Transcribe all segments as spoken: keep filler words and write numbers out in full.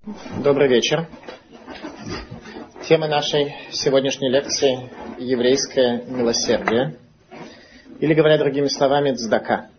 Добрый вечер. Тема нашей сегодняшней лекции – еврейское милосердие, или, говоря другими словами, цдака.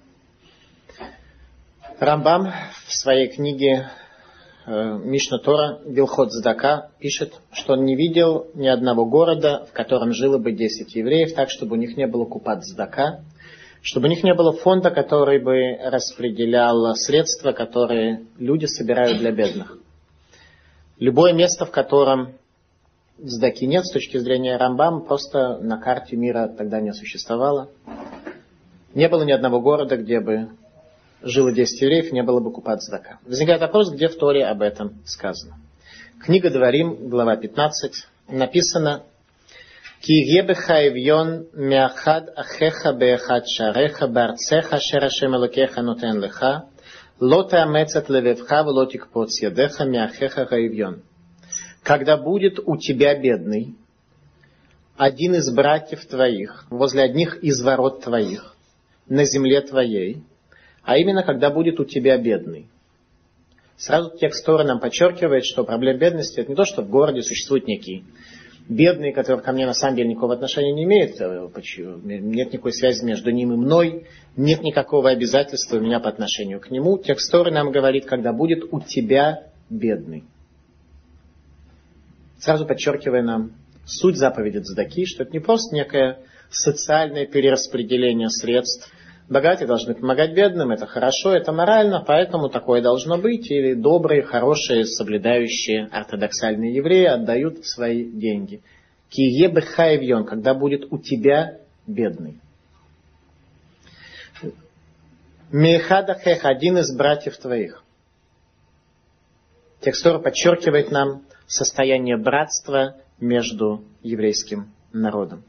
Рамбам в своей книге Мишна Тора Гилхот Цдака пишет, что он не видел ни одного города, в котором жило бы десять евреев, так, чтобы у них не было купат цдака, чтобы у них не было фонда, который бы распределял средства, которые люди собирают для бедных. Любое место, в котором цдаки нет, с точки зрения Рамбама, просто на карте мира тогда не существовало. Не было ни одного города, где бы жило десять евреев, не было бы купат цдака. Возникает вопрос, где в Торе об этом сказано. Книга Дворим, глава пятнадцать, написано: «Ки ебеха эвьон меахад ахеха беахад шареха барцеха шерашем элокеха нотен леха ло таамецат левевха вло тикпоц ядеха меахеха гаевьон». Когда будет у тебя бедный, один из братьев твоих, возле одних из ворот твоих, на земле твоей, а именно, когда будет у тебя бедный. Сразу текст Торы нам подчеркивает, что проблема бедности – это не то, что в городе существует некий бедный, который ко мне на самом деле никакого отношения не имеет. Нет никакой связи между ним и мной, нет никакого обязательства у меня по отношению к нему. Текст Торы нам говорит, когда будет у тебя бедный. Сразу подчеркивая нам суть заповеди цдаки, что это не просто некое социальное перераспределение средств. Богатые должны помогать бедным, это хорошо, это морально, поэтому такое должно быть. Или добрые, хорошие, соблюдающие ортодоксальные евреи отдают свои деньги. Кие бехаевьон, когда будет у тебя бедный. Мехадахех, один из братьев твоих. Текст Торы подчеркивает нам состояние братства между еврейским народом.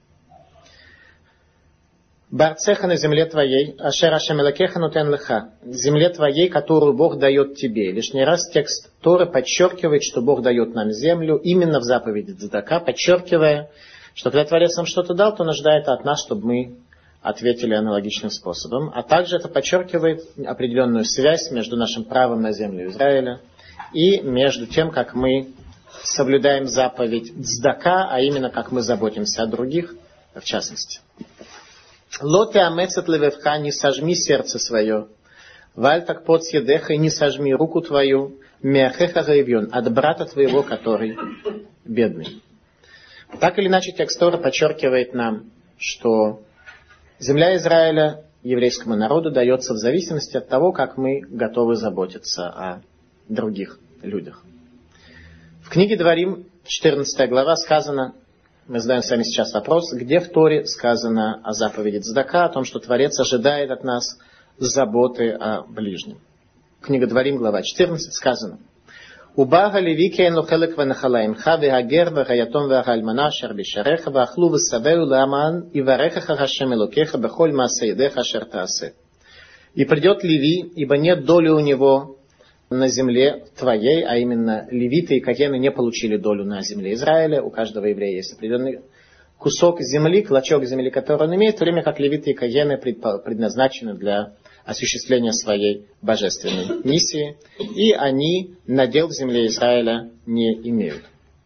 Барцеха на земле твоей, ашер ашем элокеха нутен леха, земле твоей, которую Бог дает тебе. Лишний раз текст Торы подчеркивает, что Бог дает нам землю именно в заповеди цдака, подчеркивая, что когда Творец нам что-то дал, то он ожидает от нас, чтобы мы ответили аналогичным способом. А также это подчеркивает определенную связь между нашим правом на землю Израиля и между тем, как мы соблюдаем заповедь цдака, а именно как мы заботимся о других, в частности. Ло теамецат левевха, не сожми сердце свое, валь так под съедеха, не сожми руку твою, меахеха гаевьон, от брата твоего, который бедный. Так или иначе, текст Торы подчеркивает нам, что земля Израиля еврейскому народу дается в зависимости от того, как мы готовы заботиться о других людях. В книге Дворим, четырнадцатая глава, сказано, мы задаем с вами сейчас вопрос, где в Торе сказано о заповеди цдака, о том, что Творец ожидает от нас заботы о ближнем. Книга Дворим, глава четырнадцать, сказано: «Убага леви кейну хелек ванахалаимха вегагер вегаятом вегалмана шер бишареха вахлу весавеу ламан и варехаха хашем элокеха бехоль маасаидеха шер таасе». И придет Леви, ибо нет доли у него на земле твоей, а именно левиты и кагены не получили долю на земле Израиля. У каждого еврея есть определенный кусок земли, клочок земли, который он имеет, в то время как левиты и кагены предназначены для осуществления своей божественной миссии, и они надел в земле Израиля не имеют.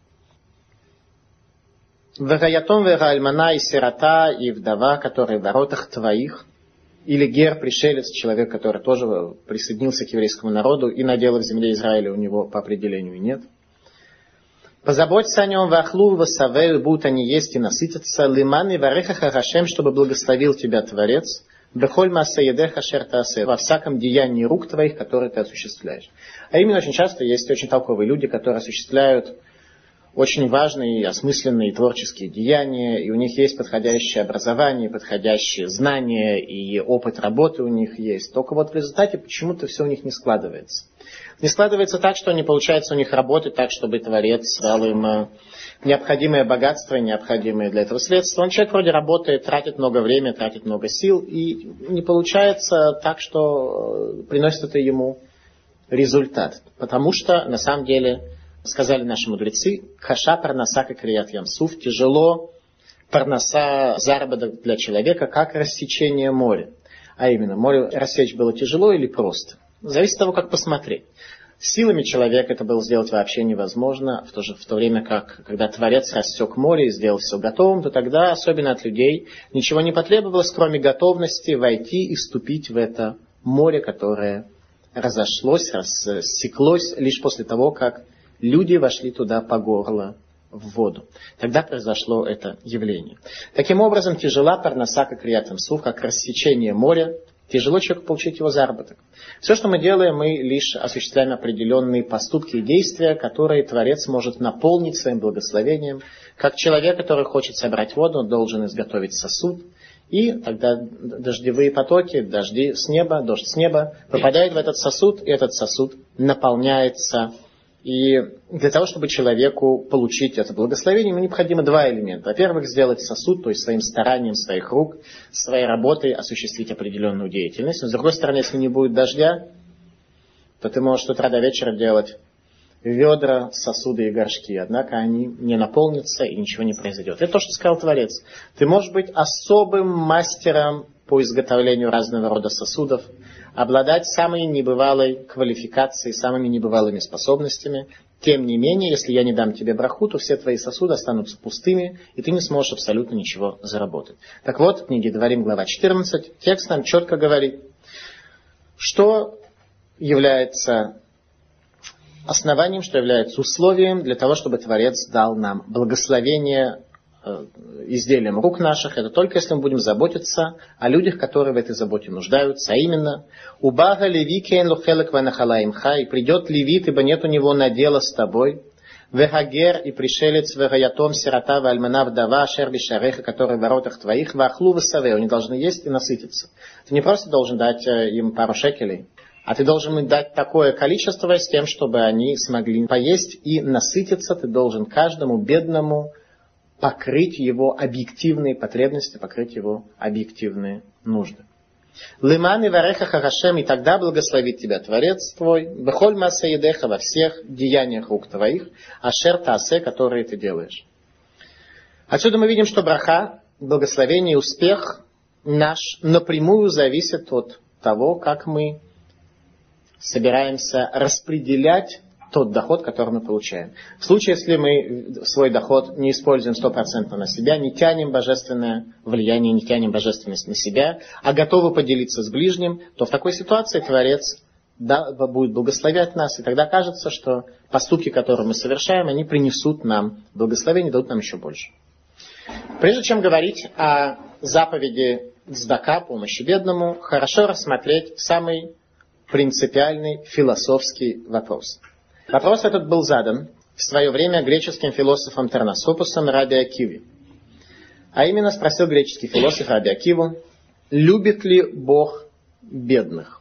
Вегаятом вегаальмана и сирота и вдова, которые в воротах твоих, или гер, пришелец, человек, который тоже присоединился к еврейскому народу и надела в земле Израиля, у него по определению нет. Позаботься о нем, вахлу, васавею, будут они есть и насытятся, лиман и варехаха хашем, чтобы благословил тебя Творец, бехоль маасаедеха шер таасе, во всяком деянии рук твоих, которые ты осуществляешь. А именно очень часто есть очень толковые люди, которые осуществляют очень важные, осмысленные творческие деяния, и у них есть подходящее образование, подходящие знания, и опыт работы у них есть. Только вот в результате почему-то все у них не складывается. Не складывается так, что не получается у них работать так, чтобы Творец дал им необходимое богатство, необходимые для этого средства. Он человек вроде работает, тратит много времени, тратит много сил, и не получается так, что приносит это ему результат. Потому что, на самом деле, сказали наши мудрецы, хаша парнаса как крият ямсуф, тяжело парнаса, заработок для человека, как рассечение моря. А именно, море рассечь было тяжело или просто. Зависит от того, как посмотреть. Силами человека это было сделать вообще невозможно, в то, же, в то время как, когда Творец рассек море и сделал все готовым, то тогда, особенно от людей, ничего не потребовалось, кроме готовности войти и вступить в это море, которое разошлось, рассеклось лишь после того, как люди вошли туда по горло в воду. Тогда произошло это явление. Таким образом, тяжела парноса, как криятам суф, как рассечение моря, тяжело человеку получить его заработок. Все, что мы делаем, мы лишь осуществляем определенные поступки и действия, которые Творец может наполнить своим благословением. Как человек, который хочет собрать воду, он должен изготовить сосуд, и тогда дождевые потоки, дожди с неба, дождь с неба попадает в этот сосуд, и этот сосуд наполняется. И для того, чтобы человеку получить это благословение, ему необходимо два элемента. Во-первых, сделать сосуд, то есть своим старанием своих рук, своей работой осуществить определенную деятельность. Но с другой стороны, если не будет дождя, то ты можешь с утра до вечера делать ведра, сосуды и горшки. Однако они не наполнятся и ничего не произойдет. Это то, что сказал Творец. Ты можешь быть особым мастером по изготовлению разного рода сосудов, обладать самой небывалой квалификацией, самыми небывалыми способностями. Тем не менее, если я не дам тебе браху, то все твои сосуды останутся пустыми, и ты не сможешь абсолютно ничего заработать. Так вот, в книге Дворим, глава четырнадцать, текст нам четко говорит, что является основанием, что является условием для того, чтобы Творец дал нам благословение изделием рук наших, это только если мы будем заботиться о людях, которые в этой заботе нуждаются, а именно «Убага леви кейн лухелек ванахала имха» и придет левит, ибо нет у него надела с тобой, «Вехагер» и пришелец «Вегаятом сирота вальмана вдова ашер бишареха», который в воротах твоих, «Вахлу весаве», они должны есть и насытиться. Ты не просто должен дать им пару шекелей, а ты должен им дать такое количество с тем, чтобы они смогли поесть и насытиться. Ты должен каждому бедному покрыть его объективные потребности, покрыть его объективные нужды. Лиман и вареха харашем, и тогда благословит тебя Творец твой, бехоль масса едеха, во всех деяниях рук твоих, ашер таасе, которые ты делаешь. Отсюда мы видим, что браха, благословение и успех наш напрямую зависит от того, как мы собираемся распределять тот доход, который мы получаем. В случае, если мы свой доход не используем стопроцентно на себя, не тянем божественное влияние, не тянем божественность на себя, а готовы поделиться с ближним, то в такой ситуации Творец да, будет благословлять нас, и тогда кажется, что поступки, которые мы совершаем, они принесут нам благословение, дадут нам еще больше. Прежде чем говорить о заповеди цдака, помощи бедному, хорошо рассмотреть самый принципиальный философский вопрос. Вопрос этот был задан в свое время греческим философом Терносопусом Раби Акиве. А именно спросил греческий философ Раби Акиву, любит ли Бог бедных?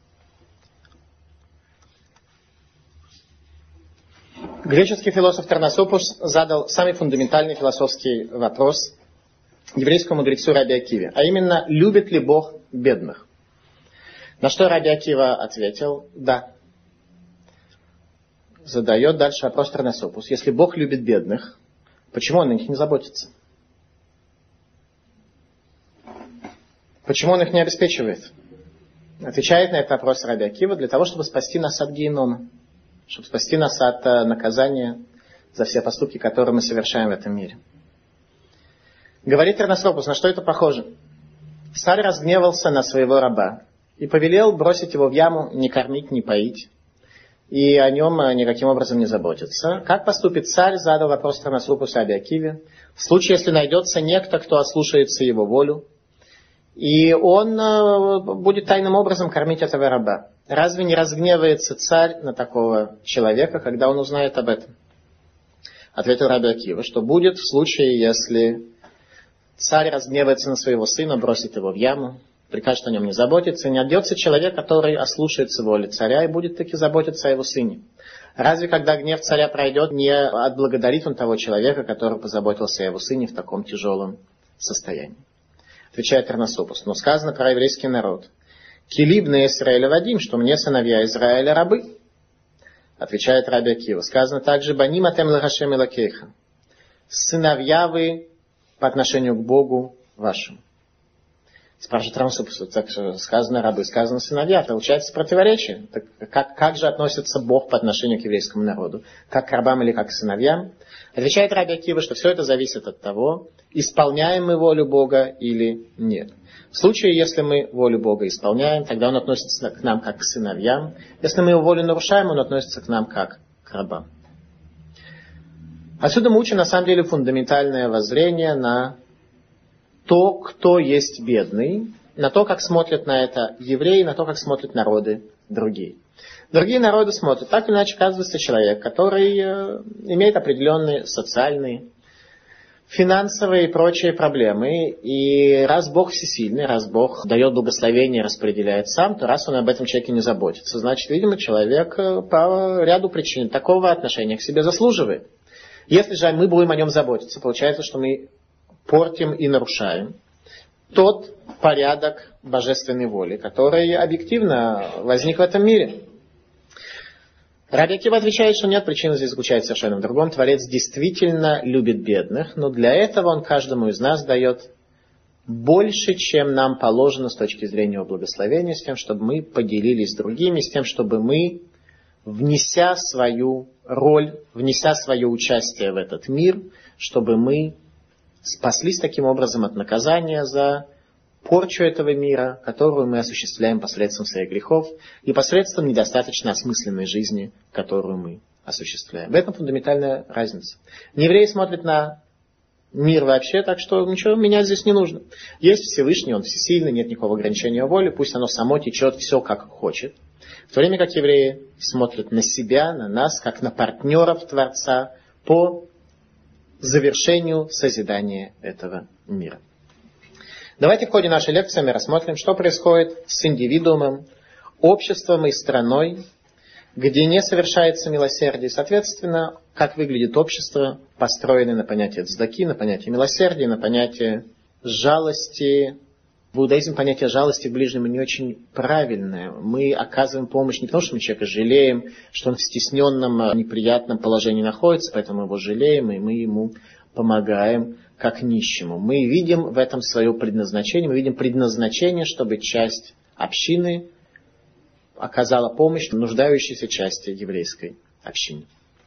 Греческий философ Терносопус задал самый фундаментальный философский вопрос еврейскому мудрецу Раби Акиве, а именно, любит ли Бог бедных? На что Раби Акива ответил, да. Задает дальше вопрос Терносопус. Если Бог любит бедных, почему Он о них не заботится? Почему Он их не обеспечивает? Отвечает на этот вопрос Раби Акива для того, чтобы спасти нас от генома, чтобы спасти нас от наказания за все поступки, которые мы совершаем в этом мире. Говорит Терносопус, на что это похоже? Царь разгневался на своего раба и повелел бросить его в яму, не кормить, не поить, и о нем никаким образом не заботиться. Как поступит царь, задал вопрос Терносопусу Раби Акиве, в случае, если найдется некто, кто ослушается его волю, и он будет тайным образом кормить этого раба. Разве не разгневается царь на такого человека, когда он узнает об этом? Ответил Раби Акива, что будет в случае, если царь разгневается на своего сына, бросит его в яму, прикажет о нем не заботиться, и не найдется человек, который ослушается воли царя и будет таки заботиться о его сыне. Разве когда гнев царя пройдет, не отблагодарит он того человека, который позаботился о его сыне в таком тяжелом состоянии? Отвечает Терносопус, но сказано про еврейский народ. Килибны Исраэля Вадим, что мне сыновья Израиля рабы. Отвечает Раби Акива. Сказано также Баним атем лахашем элокейха. Сыновья вы по отношению к Богу вашему. Спрашивает Рамсу, так сказано рабы, сказано сыновья. Получается противоречие. Так как, как же относится Бог по отношению к еврейскому народу? Как к рабам или как к сыновьям? Отвечает Раби Акива, что все это зависит от того, исполняем мы волю Бога или нет. В случае, если мы волю Бога исполняем, тогда Он относится к нам как к сыновьям. Если мы Его волю нарушаем, Он относится к нам как к рабам. Отсюда мы учим на самом деле фундаментальное воззрение на то, кто есть бедный, на то, как смотрят на это евреи, на то, как смотрят народы другие. Другие народы смотрят, так или иначе оказывается человек, который э, имеет определенные социальные, финансовые и прочие проблемы. И раз Бог всесильный, раз Бог дает благословение, распределяет сам, то раз Он об этом человеке не заботится, значит, видимо, человек по ряду причин такого отношения к себе заслуживает. Если же мы будем о нем заботиться, получается, что мы портим и нарушаем тот порядок божественной воли, который объективно возник в этом мире. Раби Акива отвечает, что нет, причина здесь заключается совершенно в другом. Творец действительно любит бедных, но для этого Он каждому из нас дает больше, чем нам положено с точки зрения Его благословения, с тем, чтобы мы поделились с другими, с тем, чтобы мы, внеся свою роль, внеся свое участие в этот мир, чтобы мы спаслись таким образом от наказания за порчу этого мира, которую мы осуществляем посредством своих грехов и посредством недостаточно осмысленной жизни, которую мы осуществляем. В этом фундаментальная разница. Неевреи смотрят на мир вообще, так что ничего менять здесь не нужно. Есть Всевышний, Он всесильный, нет никакого ограничения воли, пусть оно само течет все как хочет. В то время как евреи смотрят на себя, на нас, как на партнеров Творца по завершению созидания этого мира. Давайте в ходе нашей лекции мы рассмотрим, что происходит с индивидуумом, обществом и страной, где не совершается милосердие. Соответственно, как выглядит общество, построенное на понятие цдаки, на понятие милосердия, на понятие жалости. В иудаизме понятие жалости к ближнему не очень правильное. Мы оказываем помощь не потому, что мы человека жалеем, что он в стесненном, неприятном положении находится, поэтому мы его жалеем, и мы ему помогаем как нищему. Мы видим в этом свое предназначение, мы видим предназначение, чтобы часть общины оказала помощь нуждающейся части еврейской общины.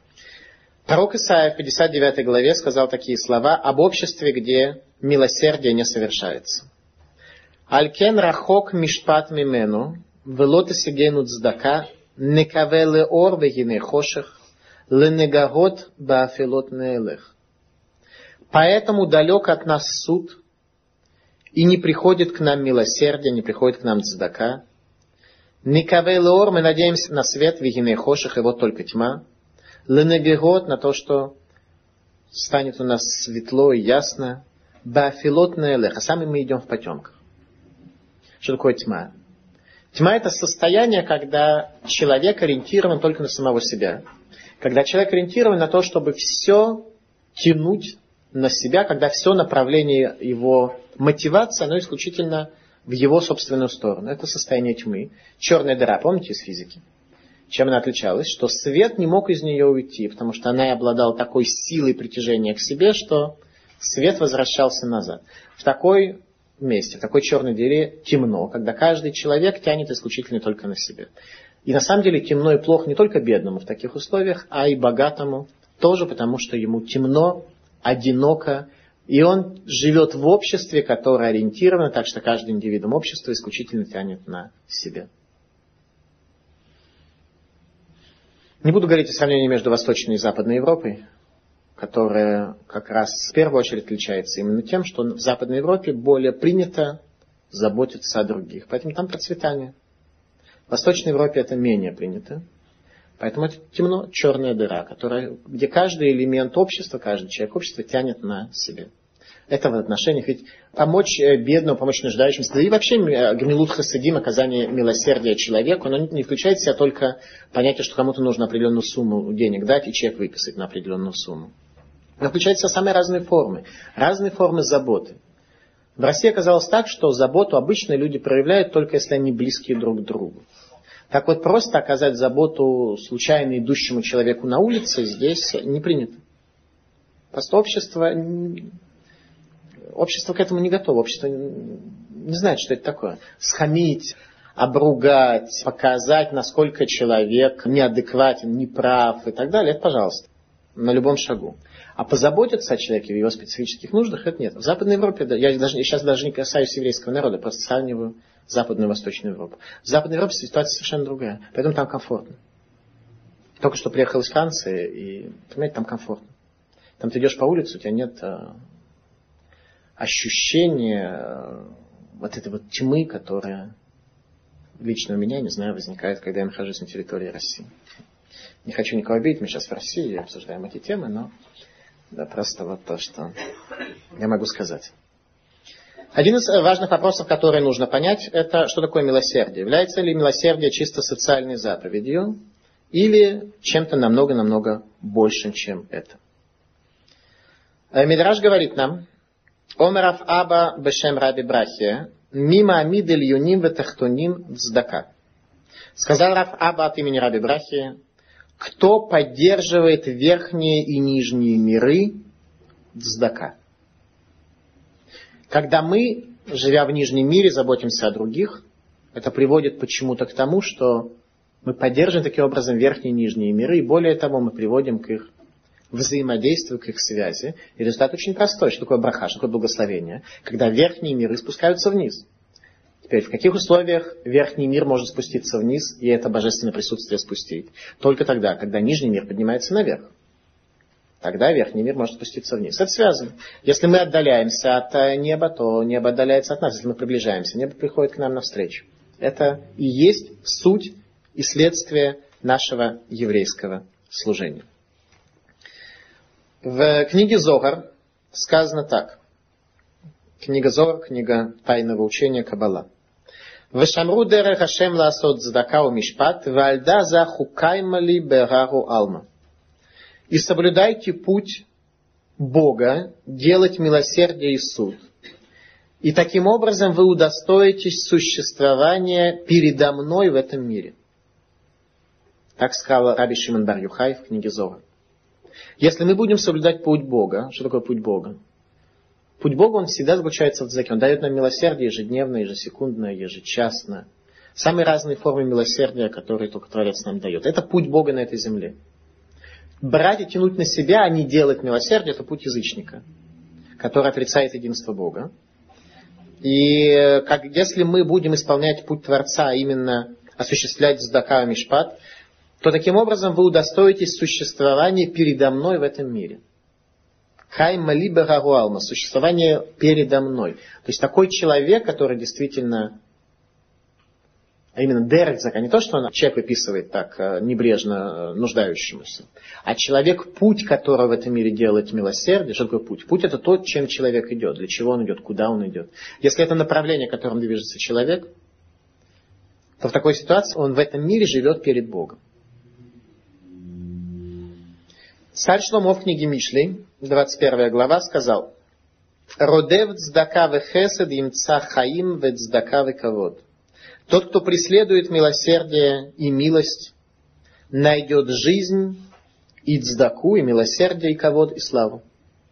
Пророк Исаия в пятьдесят девятой главе сказал такие слова об обществе, где милосердие не совершается. Алькен рахок мишпат мимену, вело тесигену цдака, некаве леор вегине хошех, ленегагот баафилот неэлех. Поэтому далек от нас суд, и не приходит к нам милосердие, не приходит к нам цдака. Некаве леор, мы надеемся на свет, вегине хошех, и вот только тьма. Ленегагот, на то, что станет у нас светло и ясно. Баафилот неэлех, а сами мы идем в потемках. Что такое тьма? Тьма — это состояние, когда человек ориентирован только на самого себя. Когда человек ориентирован на то, чтобы все тянуть на себя, когда все направление его мотивации, оно исключительно в его собственную сторону. Это состояние тьмы. Черная дыра, помните из физики? Чем она отличалась? Что свет не мог из нее уйти, потому что она обладала такой силой притяжения к себе, что свет возвращался назад. В такой месте, в такой черной дыре темно, когда каждый человек тянет исключительно только на себя. И на самом деле темно и плохо не только бедному в таких условиях, а и богатому тоже, потому что ему темно, одиноко, и он живет в обществе, которое ориентировано, так что каждый индивидуум общества исключительно тянет на себя. Не буду говорить о сравнении между Восточной и Западной Европой, которая как раз в первую очередь отличается именно тем, что в Западной Европе более принято заботиться о других. Поэтому там процветание. В Восточной Европе это менее принято. Поэтому это темно, черная дыра, которая, где каждый элемент общества, каждый человек общества тянет на себя. Это в отношениях. Ведь помочь бедному, помочь нуждающимся, да и вообще гмилут хасидим, оказание милосердия человеку, оно не включает в себя только понятие, что кому-то нужно определенную сумму денег дать и чек выписать на определенную сумму. Оно включает в себя самые разные формы, разные формы заботы. В России оказалось так, что заботу обычно люди проявляют только если они близкие друг к другу. Так вот, просто оказать заботу случайно идущему человеку на улице здесь не принято. Просто общество, общество к этому не готово. Общество не знает, что это такое. Схамить, обругать, показать, насколько человек неадекватен, неправ и так далее, это пожалуйста, на любом шагу. А позаботиться о человеке в его специфических нуждах, это нет. В Западной Европе, я, даже, я сейчас даже не касаюсь еврейского народа, просто сравниваю Западную и Восточную Европу. В Западной Европе ситуация совершенно другая, поэтому там комфортно. Только что приехал из Франции, и, понимаете, там комфортно. Там ты идешь по улице, у тебя нет а, ощущения а, вот этой вот тьмы, которая лично у меня, не знаю, возникает, когда я нахожусь на территории России. Не хочу никого обидеть, мы сейчас в России обсуждаем эти темы, но да, просто вот то, что я могу сказать. Один из важных вопросов, который нужно понять, это что такое милосердие. Является ли милосердие чисто социальной заповедью или чем-то намного-намного большим, чем это. Мидраш говорит нам, Омерав Аба Бешем Раби Брахия, Мима Амидель Юним Ветахтуним Вздака. Сказал Рав Аба от имени Раби Брахии, кто поддерживает верхние и нижние миры Вздака. Когда мы, живя в нижнем мире, заботимся о других, это приводит почему-то к тому, что мы поддерживаем таким образом верхние и нижние миры, и более того, мы приводим к их взаимодействию, к их связи. И результат очень простой. Что такое браха, что такое благословение? Когда верхние миры спускаются вниз. Теперь, в каких условиях верхний мир может спуститься вниз, и это божественное присутствие спустить? Только тогда, когда нижний мир поднимается наверх. Тогда верхний мир может спуститься вниз. Это связано. Если мы отдаляемся от неба, то небо отдаляется от нас. Если мы приближаемся, небо приходит к нам навстречу. Это и есть суть и следствие нашего еврейского служения. В книге Зогар сказано так. Книга Зогар, книга тайного учения Каббала. «Вешамру дерех Хашем лаасот цдака умишпат, вальда за хукаймали берару алма». И соблюдайте путь Бога, делать милосердие и суд. И таким образом вы удостоитесь существования передо мной в этом мире. Так сказал Раби Шимон бар Йохай в книге Зогар. Если мы будем соблюдать путь Бога, что такое путь Бога? Путь Бога, он всегда заключается в цдаке. Он дает нам милосердие ежедневно, ежесекундно, ежечасно. Самые разные формы милосердия, которые только Творец нам дает. Это путь Бога на этой земле. Брать и тянуть на себя, а не делать милосердие, это путь язычника, который отрицает единство Бога. И как, если мы будем исполнять путь Творца, а именно осуществлять цдака мишпат, то таким образом вы удостоитесь существования передо мной в этом мире. Хай мали берару алма, существование передо мной. То есть такой человек, который действительно, а именно дерцак, а не то, что он человек выписывает так небрежно нуждающемуся, а человек, путь которого в этом мире делает милосердие. Что такое путь? Путь это то, чем человек идет, для чего он идет, куда он идет. Если это направление, которым движется человек, то в такой ситуации он в этом мире живет перед Богом. Царь Шломо в книге Мишлей, двадцать первая глава, сказал: «Родев цдака вехесед имца хаим ве цдака векавод». Тот, кто преследует милосердие и милость, найдет жизнь и цдаку, и милосердие, и кавод, и славу.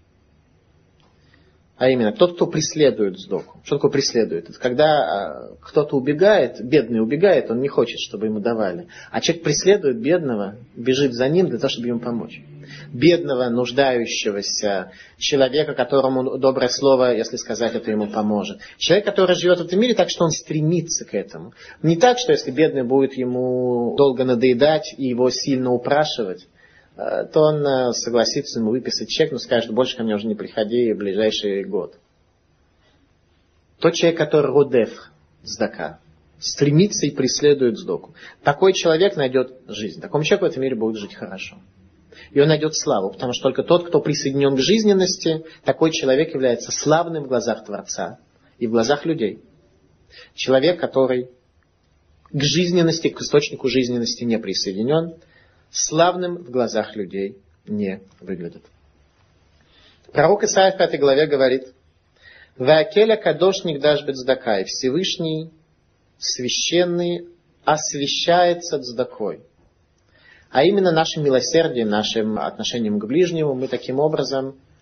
А именно, тот, кто преследует цдаку. Что такое преследует? Это когда кто-то убегает, бедный убегает, он не хочет, чтобы ему давали. А человек преследует бедного, бежит за ним для того, чтобы ему помочь. Бедного, нуждающегося человека, которому доброе слово, если сказать, это ему поможет. Человек, который живет в этом мире так, что он стремится к этому. Не так, что если бедный будет ему долго надоедать и его сильно упрашивать, то он согласится ему выписать чек, но скажет: больше ко мне уже не приходи в ближайший год. Тот человек, который родев цдака, стремится и преследует цдаку. Такой человек найдет жизнь. Такому человеку в этом мире будет жить хорошо. И он найдет славу, потому что только тот, кто присоединен к жизненности, такой человек является славным в глазах Творца и в глазах людей. Человек, который к жизненности, к источнику жизненности не присоединен, славным в глазах людей не выглядит. Пророк Исаия в пятой главе говорит: «Ваакеля кадошник даш бецдакай», Всевышний, священный, освящается цдакой. А именно нашим милосердием, нашим отношением к ближнему мы таким образом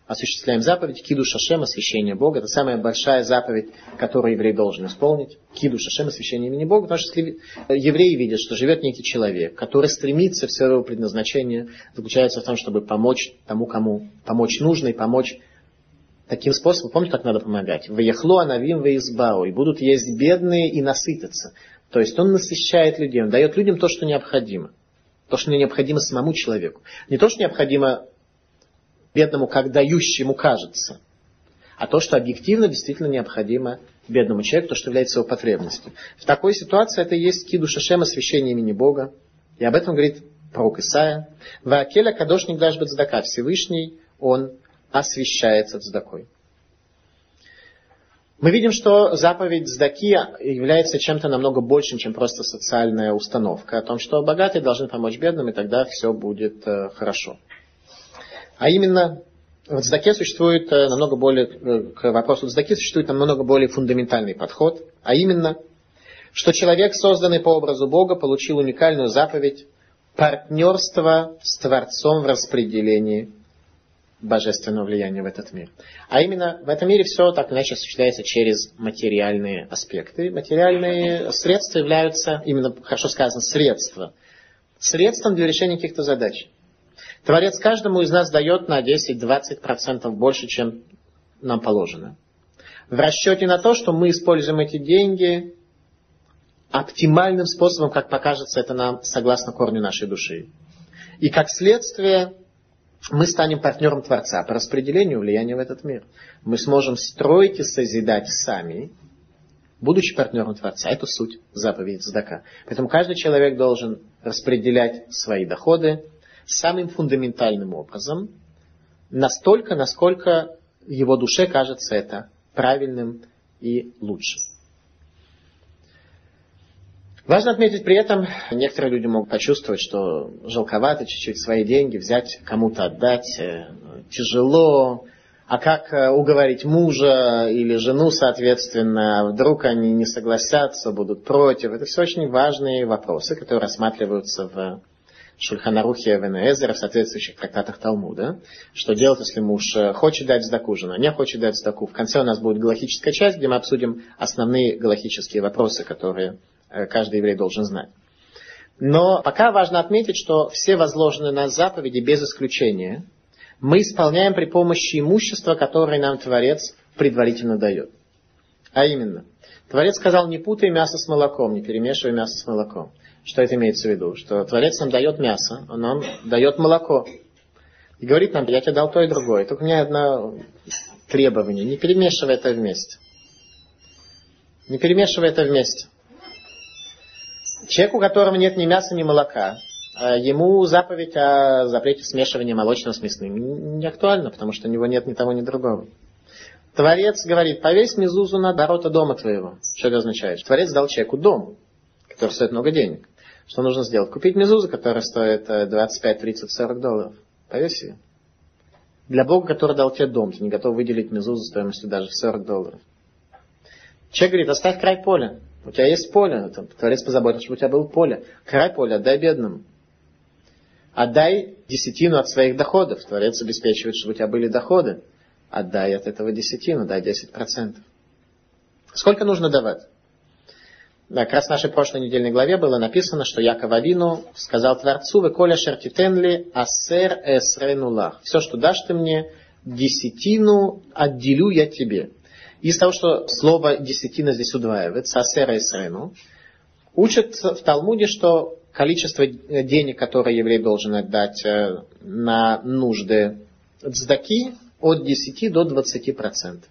осуществляем заповедь Кидуш Ашем, освящение Бога. Это самая большая заповедь, которую еврей должен исполнить. Кидуш Ашем, освящение имени Бога. Потому что если евреи видят, что живет некий человек, который стремится, все его предназначение заключается в том, чтобы помочь тому, кому помочь нужно, и помочь таким способом. Помните, как надо помогать? «Ваяхлу анавим ваизбау», и будут есть бедные и насытятся. То есть он насыщает людей, он дает людям то, что необходимо. То, что необходимо самому человеку. Не то, что необходимо бедному, как дающему кажется, а то, что объективно действительно необходимо бедному человеку, то, что является его потребностью. В такой ситуации это и есть Кидуш Ашем, освящение имени Бога. И об этом говорит пророк Исаия. «Ваакеля кадошник дашь бацдака», Всевышний, он освящается цдакой. Мы видим, что заповедь цдаки является чем-то намного большим, чем просто социальная установка о том, что богатые должны помочь бедным, и тогда все будет э, хорошо. А именно, в цдаке существует э, намного более, э, к вопросу цдаки существует намного более фундаментальный подход, а именно, что человек, созданный по образу Бога, получил уникальную заповедь партнерства с Творцом в распределении божественного влияния в этот мир. А именно, в этом мире все так иначе осуществляется через материальные аспекты. Материальные средства являются, именно хорошо сказано, средства. Средством для решения каких-то задач. Творец каждому из нас дает на десять-двадцать процентов больше, чем нам положено. В расчете на то, что мы используем эти деньги оптимальным способом, как покажется это нам, согласно корню нашей души. И как следствие, мы станем партнером Творца по распределению влияния в этот мир. Мы сможем строить и созидать сами, будучи партнером Творца. Это суть заповеди цдака. Поэтому каждый человек должен распределять свои доходы самым фундаментальным образом, настолько, насколько его душе кажется это правильным и лучшим. Важно отметить при этом, некоторые люди могут почувствовать, что жалковато чуть-чуть свои деньги взять, кому-то отдать, тяжело. А как уговорить мужа или жену, соответственно, вдруг они не согласятся, будут против. Это все очень важные вопросы, которые рассматриваются в Шульхан Арухе Эвен Эзера, в соответствующих трактатах Талмуда. Что делать, если муж хочет дать цдаку, жена не хочет дать цдаку. В конце у нас будет галахическая часть, где мы обсудим основные галахические вопросы, которые каждый еврей должен знать. Но пока важно отметить, что все возложенные на нас заповеди, без исключения, мы исполняем при помощи имущества, которое нам Творец предварительно дает. А именно, Творец сказал: не путай мясо с молоком, не перемешивай мясо с молоком. Что это имеется в виду? Что Творец нам дает мясо, он нам дает молоко. И говорит нам: я тебе дал то и другое. Только у меня одно требование: не перемешивай это вместе. Не перемешивай это вместе. Человек, у которого нет ни мяса, ни молока, ему заповедь о запрете смешивания молочного с мясным не актуальна, потому что у него нет ни того, ни другого. Творец говорит: повесь мезузу на ворота дома твоего. Что это означает? Творец дал человеку дом, который стоит много денег. Что нужно сделать? Купить мезузу, которая стоит двадцать пять, тридцать, сорок долларов. Повесь ее. Для Бога, который дал тебе дом, ты не готов выделить мезузу стоимостью даже в сорок долларов. Человек говорит: оставь край поля. У тебя есть поле. Творец позаботился, чтобы у тебя было поле. Край поля отдай бедным. Отдай десятину от своих доходов. Творец обеспечивает, чтобы у тебя были доходы. Отдай от этого десятину, дай десять процентов. Сколько нужно давать? Да, как раз в нашей прошлой недельной главе было написано, что Яков Авину сказал Творцу: «Вы коля шертитенли асер эсренулах». Все, что дашь ты мне, десятину отделю я тебе. Из того, что слово десятина здесь удваивается, асер эсрену, учат в Талмуде, что количество денег, которые еврей должен отдать на нужды цдаки, от десяти до двадцати процентов.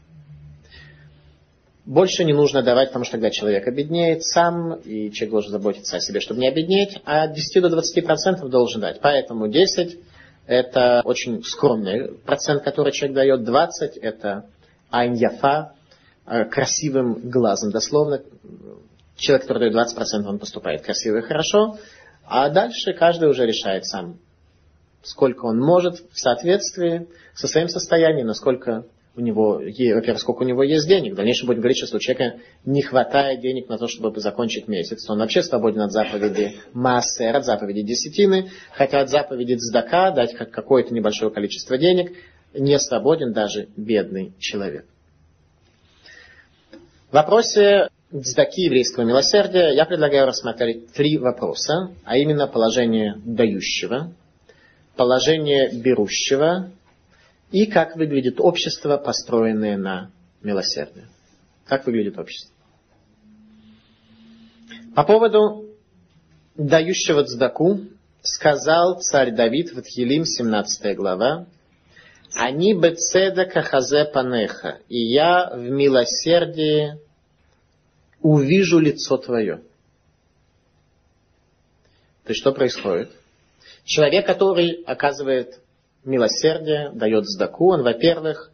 Больше не нужно давать, потому что тогда человек обеднеет сам, и человек должен заботиться о себе, чтобы не обеднеть, а от десяти до двадцати процентов должен дать. Поэтому десять это очень скромный процент, который человек дает, двадцать это айн яфа, красивым глазом, дословно. Человек, который дает двадцать процентов, он поступает красиво и хорошо, а дальше каждый уже решает сам, сколько он может в соответствии со своим состоянием, насколько у него, во-первых, сколько у него есть денег. В дальнейшем будем говорить, что если у человека не хватает денег на то, чтобы закончить месяц, то он вообще свободен от заповеди массер, от заповеди десятины, хотя от заповеди цдака дать какое-то небольшое количество денег не свободен даже бедный человек. В вопросе цдаки еврейского милосердия я предлагаю рассмотреть три вопроса, а именно положение дающего, положение берущего и как выглядит общество, построенное на милосердии. Как выглядит общество. По поводу дающего цдаку сказал царь Давид в Тхилим, семнадцатая глава: «Они бецедака хазе панеха, и я в милосердии увижу лицо твое». То есть что происходит? Человек, который оказывает милосердие, дает цдаку, он, во-первых,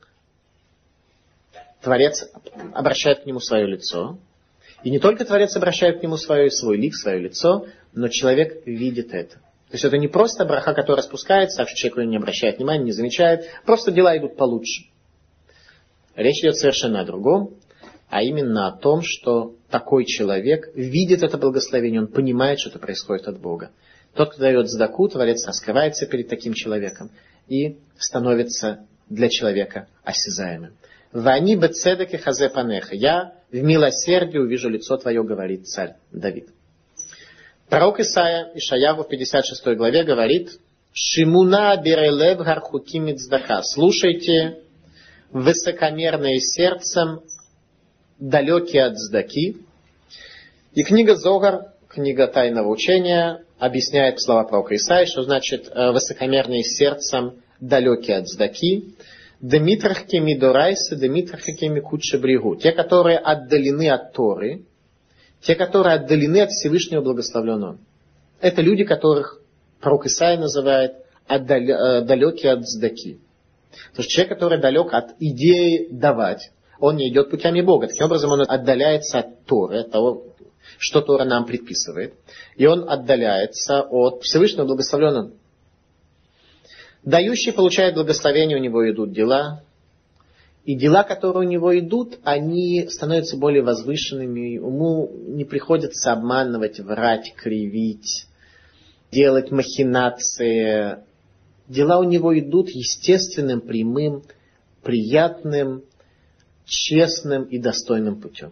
Творец обращает к нему свое лицо. И не только Творец обращает к нему свое, свой лик, свое лицо, но человек видит это. То есть это не просто браха, которая спускается, так что человек не обращает внимания, не замечает, просто дела идут получше. Речь идет совершенно о другом, а именно о том, что такой человек видит это благословение, он понимает, что это происходит от Бога. Тот, кто дает цдаку, Творец раскрывается перед таким человеком и становится для человека осязаемым. «Вани бецедеке хазе панеха». «Я в милосердии увижу лицо твое», говорит царь Давид. Пророк Исаия, Ишаяху в пятьдесят шестой главе говорит: «Шимуна берелев гархуки мицдака». «Слушайте, высокомерные сердцем, далекие от цдаки». И книга Зогар, книга Тайного учения, объясняет слова пророка Исаии, что значит высокомерные сердцем, далекие от цдаки. Демитрахки мидорайсы, демитрахки микутше брегу. Те, которые отдалены от Торы, те, которые отдалены от Всевышнего, благословлен Он. Это люди, которых пророк Исаия называет далекие от цдаки. Потому что человек, который далек от идеи давать, он не идет путями Бога. Таким образом, он отдаляется от Торы, от того, что Тора нам предписывает. И он отдаляется от Всевышнего, благословлен Он. Дающий получает благословение, у него идут дела. И дела, которые у него идут, они становятся более возвышенными. Ему не приходится обманывать, врать, кривить, делать махинации. Дела у него идут естественным, прямым, приятным, честным и достойным путем.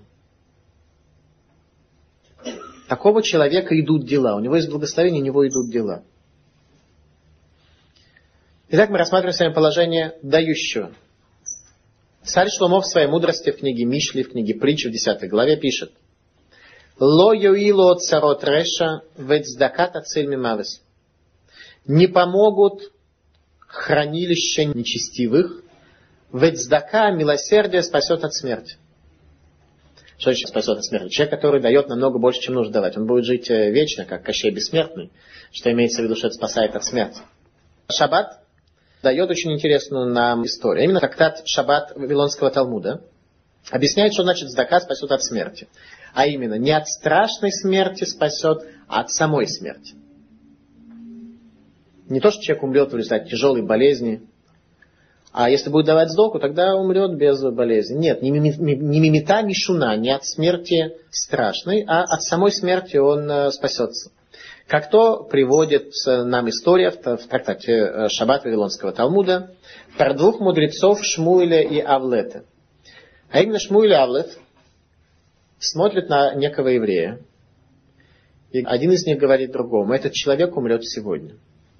Такого человека идут дела. У него есть благословение, у него идут дела. Итак, мы рассматриваем с вами положение дающего. Царь Шломо в своей мудрости в книге Мишли, в книге Притч в десятой главе пишет: «Ло юило царот реша вецдакат ациль мимавес». Не помогут хранилища нечестивых, вецдака, милосердие спасет от смерти. Что значит спасет от смерти? Человек, который дает намного больше, чем нужно давать. Он будет жить вечно, как Кощей Бессмертный, что имеется в виду, что это спасает от смерти. Шаббат дает очень интересную нам историю. Именно трактат Шаббат Вавилонского Талмуда объясняет, что значит цдака спасет от смерти. А именно, не от страшной смерти спасет, а от самой смерти. Не то, что человек умрет в результате тяжелой болезни, а если будет давать сдоку, тогда умрет без болезни. Нет, не мимита мишуна, не от смерти страшной, а от самой смерти он спасется. Как то приводит нам история в трактате Шаббат Вавилонского Талмуда про двух мудрецов Шмуэля и Авлета. А именно Шмуэль и Авлет смотрят на некого еврея. И один из них говорит другому: этот человек умрет сегодня.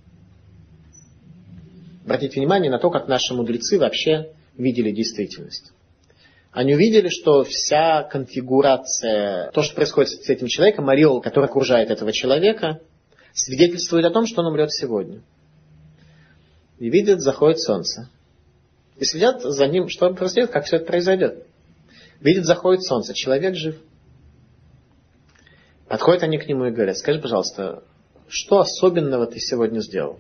Обратите внимание на то, как наши мудрецы вообще видели действительность. Они увидели, что вся конфигурация, то, что происходит с этим человеком, ореол, который окружает этого человека, свидетельствует о том, что он умрет сегодня. И видят, заходит солнце. И следят за ним, что происходит, как все это произойдет. Видят, заходит солнце, человек жив. Подходят они к нему и говорят: скажи, пожалуйста, что особенного ты сегодня сделал?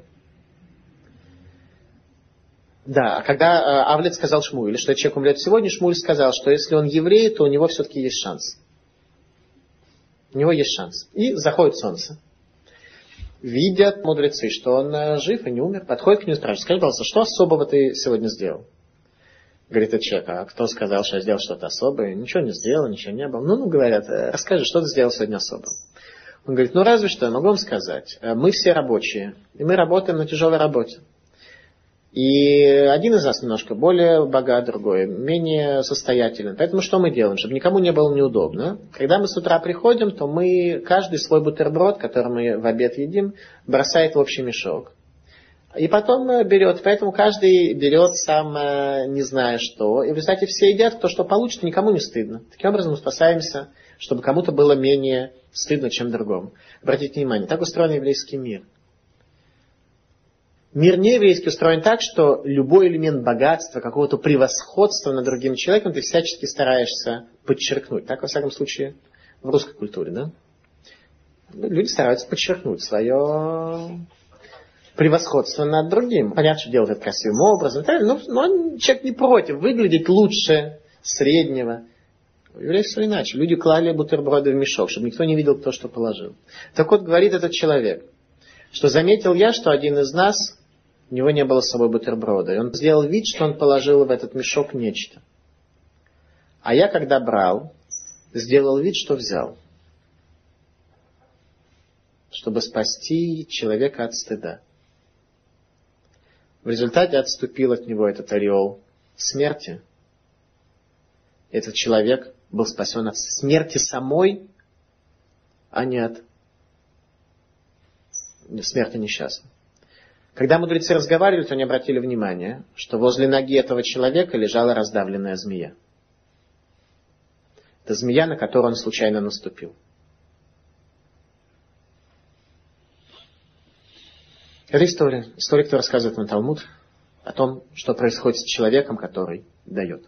Да, а когда Авлет сказал Шмуэлю, что человек умрет сегодня, Шмуэль сказал, что если он еврей, то у него все-таки есть шанс. У него есть шанс. И заходит солнце. Видят мудрецы, что он жив и не умер. Подходит к нему и спрашивает: скажи, пожалуйста, что особого ты сегодня сделал? Говорит этот человек: а кто сказал, что я сделал что-то особое? Ничего не сделал, ничего не было. Ну, ну, говорят, расскажи, что ты сделал сегодня особого. Он говорит: ну, разве что, я могу вам сказать. Мы все рабочие, и мы работаем на тяжелой работе. И один из нас немножко более богат, другой менее состоятелен. Поэтому что мы делаем? Чтобы никому не было неудобно. Когда мы с утра приходим, то мы каждый свой бутерброд, который мы в обед едим, бросает в общий мешок. И потом берет. Поэтому каждый берет сам, не зная что. И в результате все едят, кто что получит, никому не стыдно. Таким образом мы спасаемся, чтобы кому-то было менее стыдно, чем другому. Обратите внимание, так устроен еврейский мир. Мир нееврейский устроен так, что любой элемент богатства, какого-то превосходства над другим человеком ты всячески стараешься подчеркнуть. Так, во всяком случае, в русской культуре, да? Люди стараются подчеркнуть свое превосходство над другим. Понятно, что делают это красивым образом. Но, но человек не против выглядеть лучше среднего. У евреев все иначе. Люди клали бутерброды в мешок, чтобы никто не видел, кто что положил. Так вот, говорит этот человек, что заметил я, что один из нас, у него не было с собой бутерброда. И он сделал вид, что он положил в этот мешок нечто. А я, когда брал, сделал вид, что взял. Чтобы спасти человека от стыда. В результате отступил от него этот ореол смерти. Этот человек был спасен от смерти самой, а не от смерти несчастной. Когда мудрецы разговаривали, то они обратили внимание, что возле ноги этого человека лежала раздавленная змея. Это змея, на которую он случайно наступил. Это история. История, которая рассказывает нам Талмуд о том, что происходит с человеком, который дает.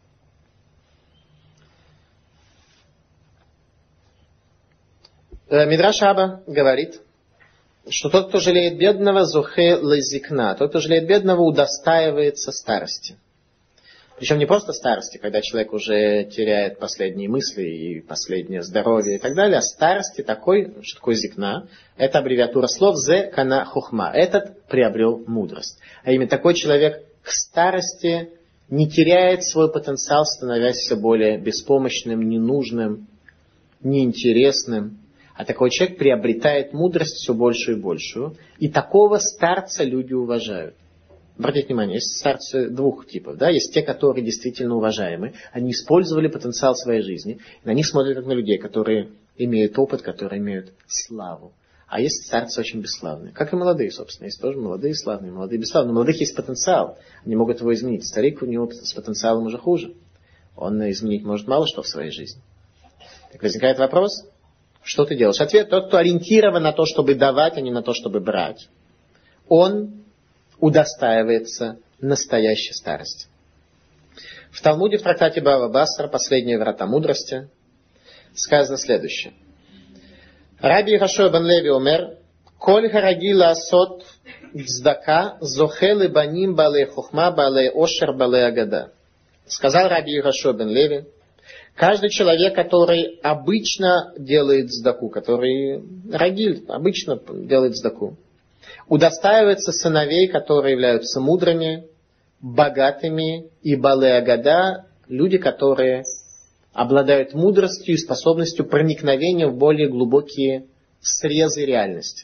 Мидраш Раба говорит, что тот, кто жалеет бедного, зохе лезикна, тот, кто жалеет бедного, удостаивается старости. Причем не просто старости, когда человек уже теряет последние мысли и последнее здоровье и так далее, а старости такой, что такое зикна, это аббревиатура слов зе кана хухма, этот приобрел мудрость. А именно такой человек к старости не теряет свой потенциал, становясь все более беспомощным, ненужным, неинтересным. А такой человек приобретает мудрость все большую и большую. И такого старца люди уважают. Обратите внимание, есть старцы двух типов. Да? Есть те, которые действительно уважаемы. Они использовали потенциал своей жизни. И на них смотрят как на людей, которые имеют опыт, которые имеют славу. А есть старцы очень бесславные. Как и молодые, собственно. Есть тоже молодые, славные, молодые, бесславные. У молодых есть потенциал. Они могут его изменить. Старик, у него с потенциалом уже хуже. Он изменить может мало что в своей жизни. Так возникает вопрос... Что ты делаешь? Ответ: тот, кто ориентирован на то, чтобы давать, а не на то, чтобы брать, он удостаивается настоящей старости. В Талмуде, в трактате Бава Басра, «Последние врата мудрости», сказано следующее. Раби Йошуа бен Леви омер, «Коль хараги лаасот цдака, зохе лебаним балей хухма, балей ошер, балей агада». Сказал Раби Йошуа бен Леви, каждый человек, который обычно делает цдаку, который рагиль, обычно делает цдаку, удостаивается сыновей, которые являются мудрыми, богатыми и бале агада, люди, которые обладают мудростью и способностью проникновения в более глубокие срезы реальности.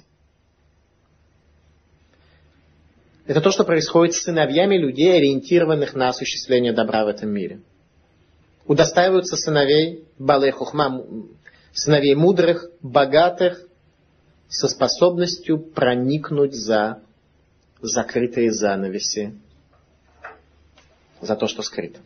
Это то, что происходит с сыновьями людей, ориентированных на осуществление добра в этом мире. Удостаиваются сыновей балей хухма, сыновей мудрых, богатых, со способностью проникнуть за закрытые занавеси, за то, что скрыто.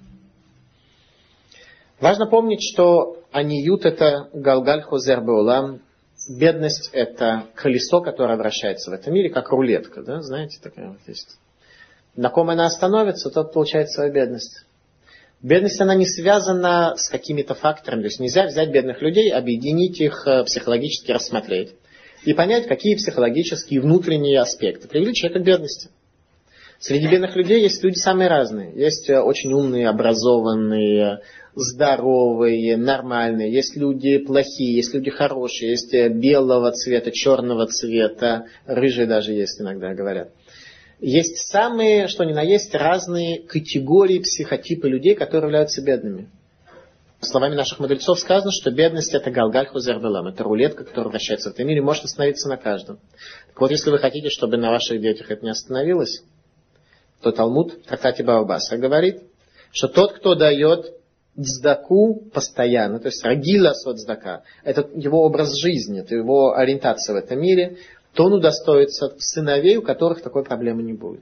Важно помнить, что аниют — это галгаль хозер беолам, бедность — это колесо, которое вращается в этом мире, как рулетка, да, знаете, такая вот есть. На ком она остановится, тот получает свою бедность. Бедность, она не связана с какими-то факторами. То есть нельзя взять бедных людей, объединить их, психологически рассмотреть и понять, какие психологические внутренние аспекты привели человека к бедности. Среди бедных людей есть люди самые разные. Есть очень умные, образованные, здоровые, нормальные. Есть люди плохие, есть люди хорошие. Есть белого цвета, черного цвета, рыжие даже есть иногда, говорят. Есть самые, что ни на есть, разные категории, психотипы людей, которые являются бедными. Словами наших мудрецов сказано, что бедность — это галгаль хозер белам, это рулетка, которая вращается в этом мире, может остановиться на каждом. Так вот, если вы хотите, чтобы на ваших детях это не остановилось, то Талмуд в трактате Бава Басра говорит, что тот, кто дает цдаку постоянно, то есть рагила сот цдака, это его образ жизни, это его ориентация в этом мире, то он удостоится сыновей, у которых такой проблемы не будет.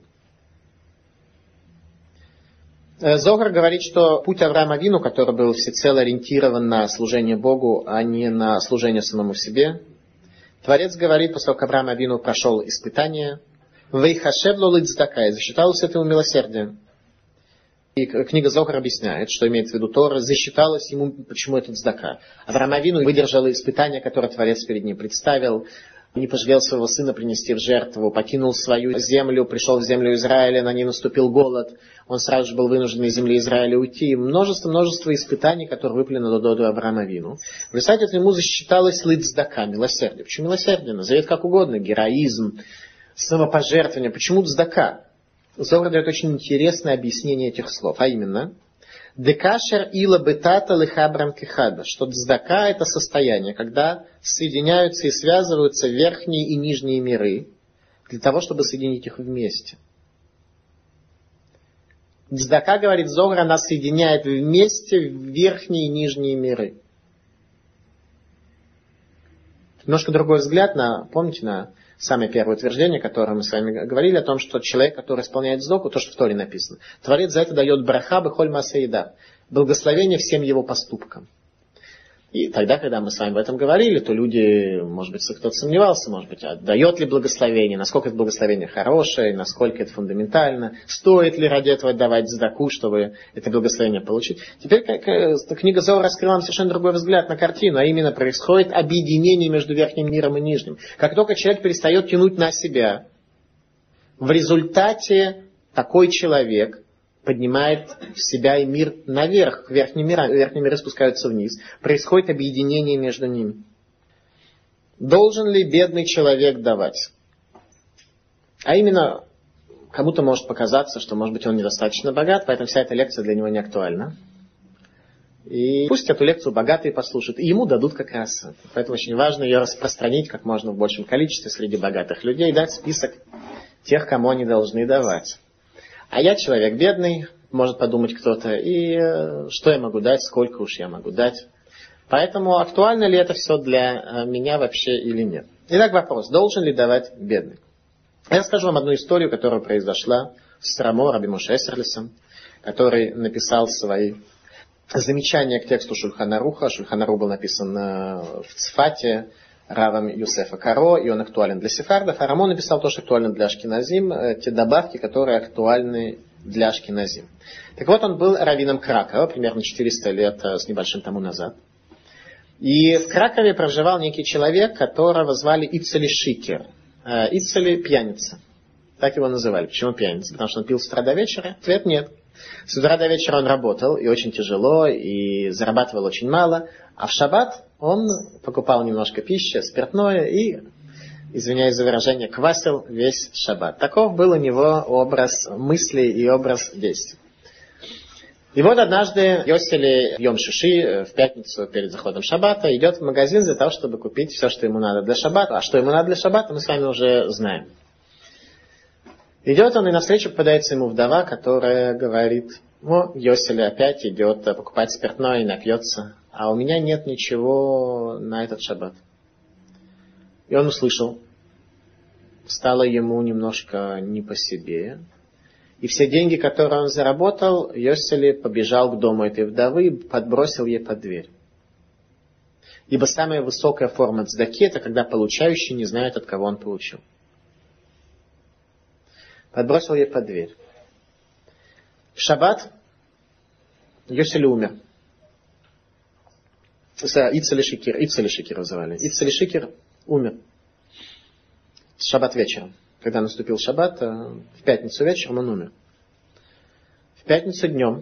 Зогар говорит, что путь Авраама Авину, который был всецело ориентирован на служение Богу, а не на служение самому себе, Творец говорит, после того, как Авраам Авину прошел испытание, «Вейхашев ло лыцдака», и засчиталось этому милосердие. И книга Зогар объясняет, что имеется в виду Тора, засчиталось ему, почему это цдака. Авраам Авину выдержал испытание, которое Творец перед ним представил, не пожалел своего сына принести в жертву, покинул свою землю, пришел в землю Израиля, на ней наступил голод, он сразу же был вынужден из земли Израиля уйти. Множество-множество испытаний, которые выпали на Доду Авраама Авину. В результате ему засчиталось лыцдака, милосердие. Почему милосердие? Назовет как угодно, героизм, самопожертвование. Почему цдака? Зогар дает очень интересное объяснение этих слов, а именно «Декашер ила бетата лихабрам кихада», что цдака – это состояние, когда соединяются и связываются верхние и нижние миры для того, чтобы соединить их вместе. Цдака, говорит Зогар, она соединяет вместе верхние и нижние миры. Немножко другой взгляд на, помните, на самое первое утверждение, которое мы с вами говорили, о том, что человек, который исполняет цдаку, то, что в Торе написано, Творец за это дает браха бехоль маасеида, благословение всем его поступкам. И тогда, когда мы с вами об этом говорили, то люди, может быть, кто-то сомневался, может быть, отдает ли благословение, насколько это благословение хорошее, насколько это фундаментально, стоит ли ради этого давать цдаку, чтобы это благословение получить. Теперь книга Зоар раскрыла нам совершенно другой взгляд на картину, а именно происходит объединение между верхним миром и нижним. Как только человек перестает тянуть на себя, в результате такой человек поднимает в себя и мир наверх, верхние миры, верхние миры спускаются вниз. Происходит объединение между ними. Должен ли бедный человек давать? А именно, кому-то может показаться, что, может быть, он недостаточно богат, поэтому вся эта лекция для него не актуальна. И пусть эту лекцию богатые послушают, и ему дадут как раз. Поэтому очень важно ее распространить как можно в большем количестве среди богатых людей, дать список тех, кому они должны давать. А я человек бедный, может подумать кто-то, и э, что я могу дать, сколько уж я могу дать. Поэтому актуально ли это все для э, меня вообще или нет? Итак, вопрос, должен ли давать бедный? Я расскажу вам одну историю, которая произошла с Рамо Раби Моше Эсерлисом, который написал свои замечания к тексту Шульхан Аруха. Шульхан Арух был написан э, в Цфате Равом Юсефа Каро, и он актуален для сефардов. А Рамо написал то, что актуально для ашкеназим, те добавки, которые актуальны для ашкеназим. Так вот, он был раввином Кракова, примерно четыреста лет с небольшим тому назад. И в Кракове проживал некий человек, которого звали Ицели Шикер. Ицели пьяница. Так его называли. Почему пьяница? Потому что он пил с утра до вечера? Ответ нет. С утра до вечера он работал, и очень тяжело, и зарабатывал очень мало. А в шаббат он покупал немножко пищи, спиртное и, извиняюсь за выражение, квасил весь шаббат. Таков был у него образ мыслей и образ действий. И вот однажды Йосели в Йом Шиши, в пятницу перед заходом шаббата, идет в магазин для того, чтобы купить все, что ему надо для шаббата. А что ему надо для шаббата, мы с вами уже знаем. Идет он, и навстречу попадается ему вдова, которая говорит: «О, Йосели опять идет покупать спиртное и напьется, а у меня нет ничего на этот шаббат». И он услышал, стало ему немножко не по себе. И все деньги, которые он заработал, Йосели побежал к дому этой вдовы и подбросил ей под дверь. Ибо самая высокая форма цдаки — это когда получающий не знает, от кого он получил. Подбросил ей под дверь. В шаббат Йосели умер. Ицели Шикер, Ицели Шикер называли. Ицели Шикер умер. В шаббат вечером. Когда наступил шаббат, в пятницу вечером он умер. В пятницу днем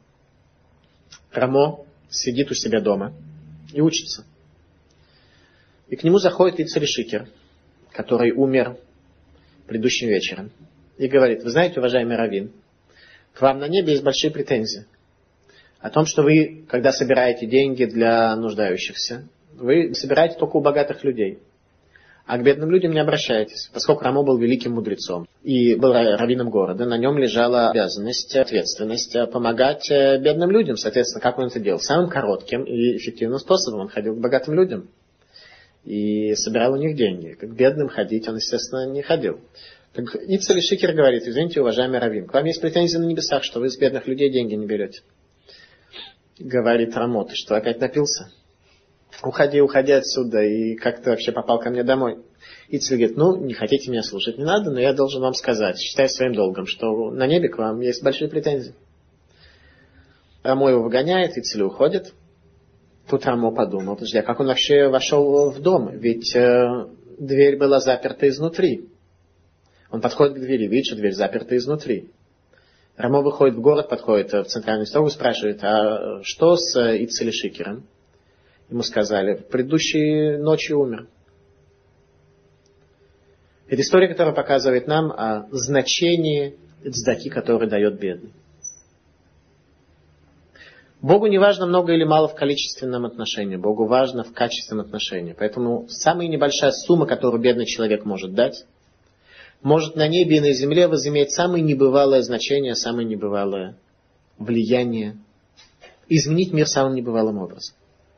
Рамо сидит у себя дома и учится. И к нему заходит Ицели Шикер, который умер предыдущим вечером. И говорит: вы знаете, уважаемый раввин, к вам на небе есть большие претензии. О том, что вы, когда собираете деньги для нуждающихся, вы собираете только у богатых людей. а к бедным людям не обращайтесь. Поскольку Рамо был великим мудрецом и был раввином города, на нем лежала обязанность, ответственность помогать бедным людям. Соответственно, как он это делал? Самым коротким и эффективным способом он ходил к богатым людям и собирал у них деньги. К бедным ходить он, естественно, не ходил. Так Ицхак Шикер говорит: извините, уважаемый раввин, к вам есть претензии на небесах, что вы с бедных людей деньги не берете. Говорит Рамо: ты что, опять напился? Уходи, уходи отсюда, и как ты вообще попал ко мне домой? Ицхак говорит: ну, не хотите меня слушать, не надо, но я должен вам сказать, считаю своим долгом, что на небе к вам есть большие претензии. Рамо его выгоняет, Ицхак уходит. Тут Рамо подумал: подожди, а как он вообще вошел в дом? Ведь э, дверь была заперта изнутри. Он подходит к двери, видит, что дверь заперта изнутри. Рамо выходит в город, подходит в центральную синагогу, спрашивает: а что с Ицхак Шикером? Ему сказали: предыдущей ночью умер. Это история, которая показывает нам о значении цдаки, который дает бедный. Богу не важно много или мало в количественном отношении. Богу важно в качественном отношении. Поэтому самая небольшая сумма, которую бедный человек может дать, может на небе и на земле возыметь самое небывалое значение, самое небывалое влияние, изменить мир самым небывалым образом.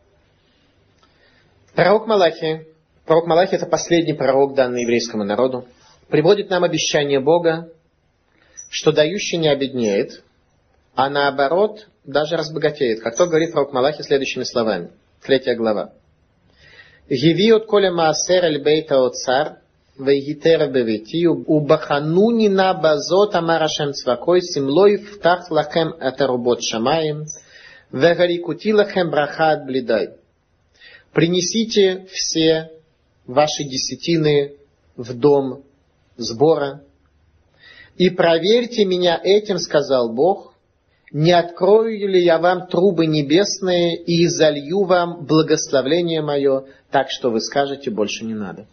Пророк Малахия, пророк Малахия — это последний пророк, данный еврейскому народу, приводит нам обещание Бога, что дающий не обеднеет, а наоборот даже разбогатеет. Как то говорит пророк Малахия следующими словами. Третья глава. «Гиви от коля маасер эль бейта оцар, вейгитера бевити, убахануни на базот амар Ашем цвакой, симлой втах лахем атарубот шамаем, вегарикути лахем браха от блидай». Принесите все ваши десятины в дом сбора и проверьте меня этим, сказал Бог, не открою ли я вам трубы небесные и изолью вам благословление мое, так что вы скажете: больше не надо.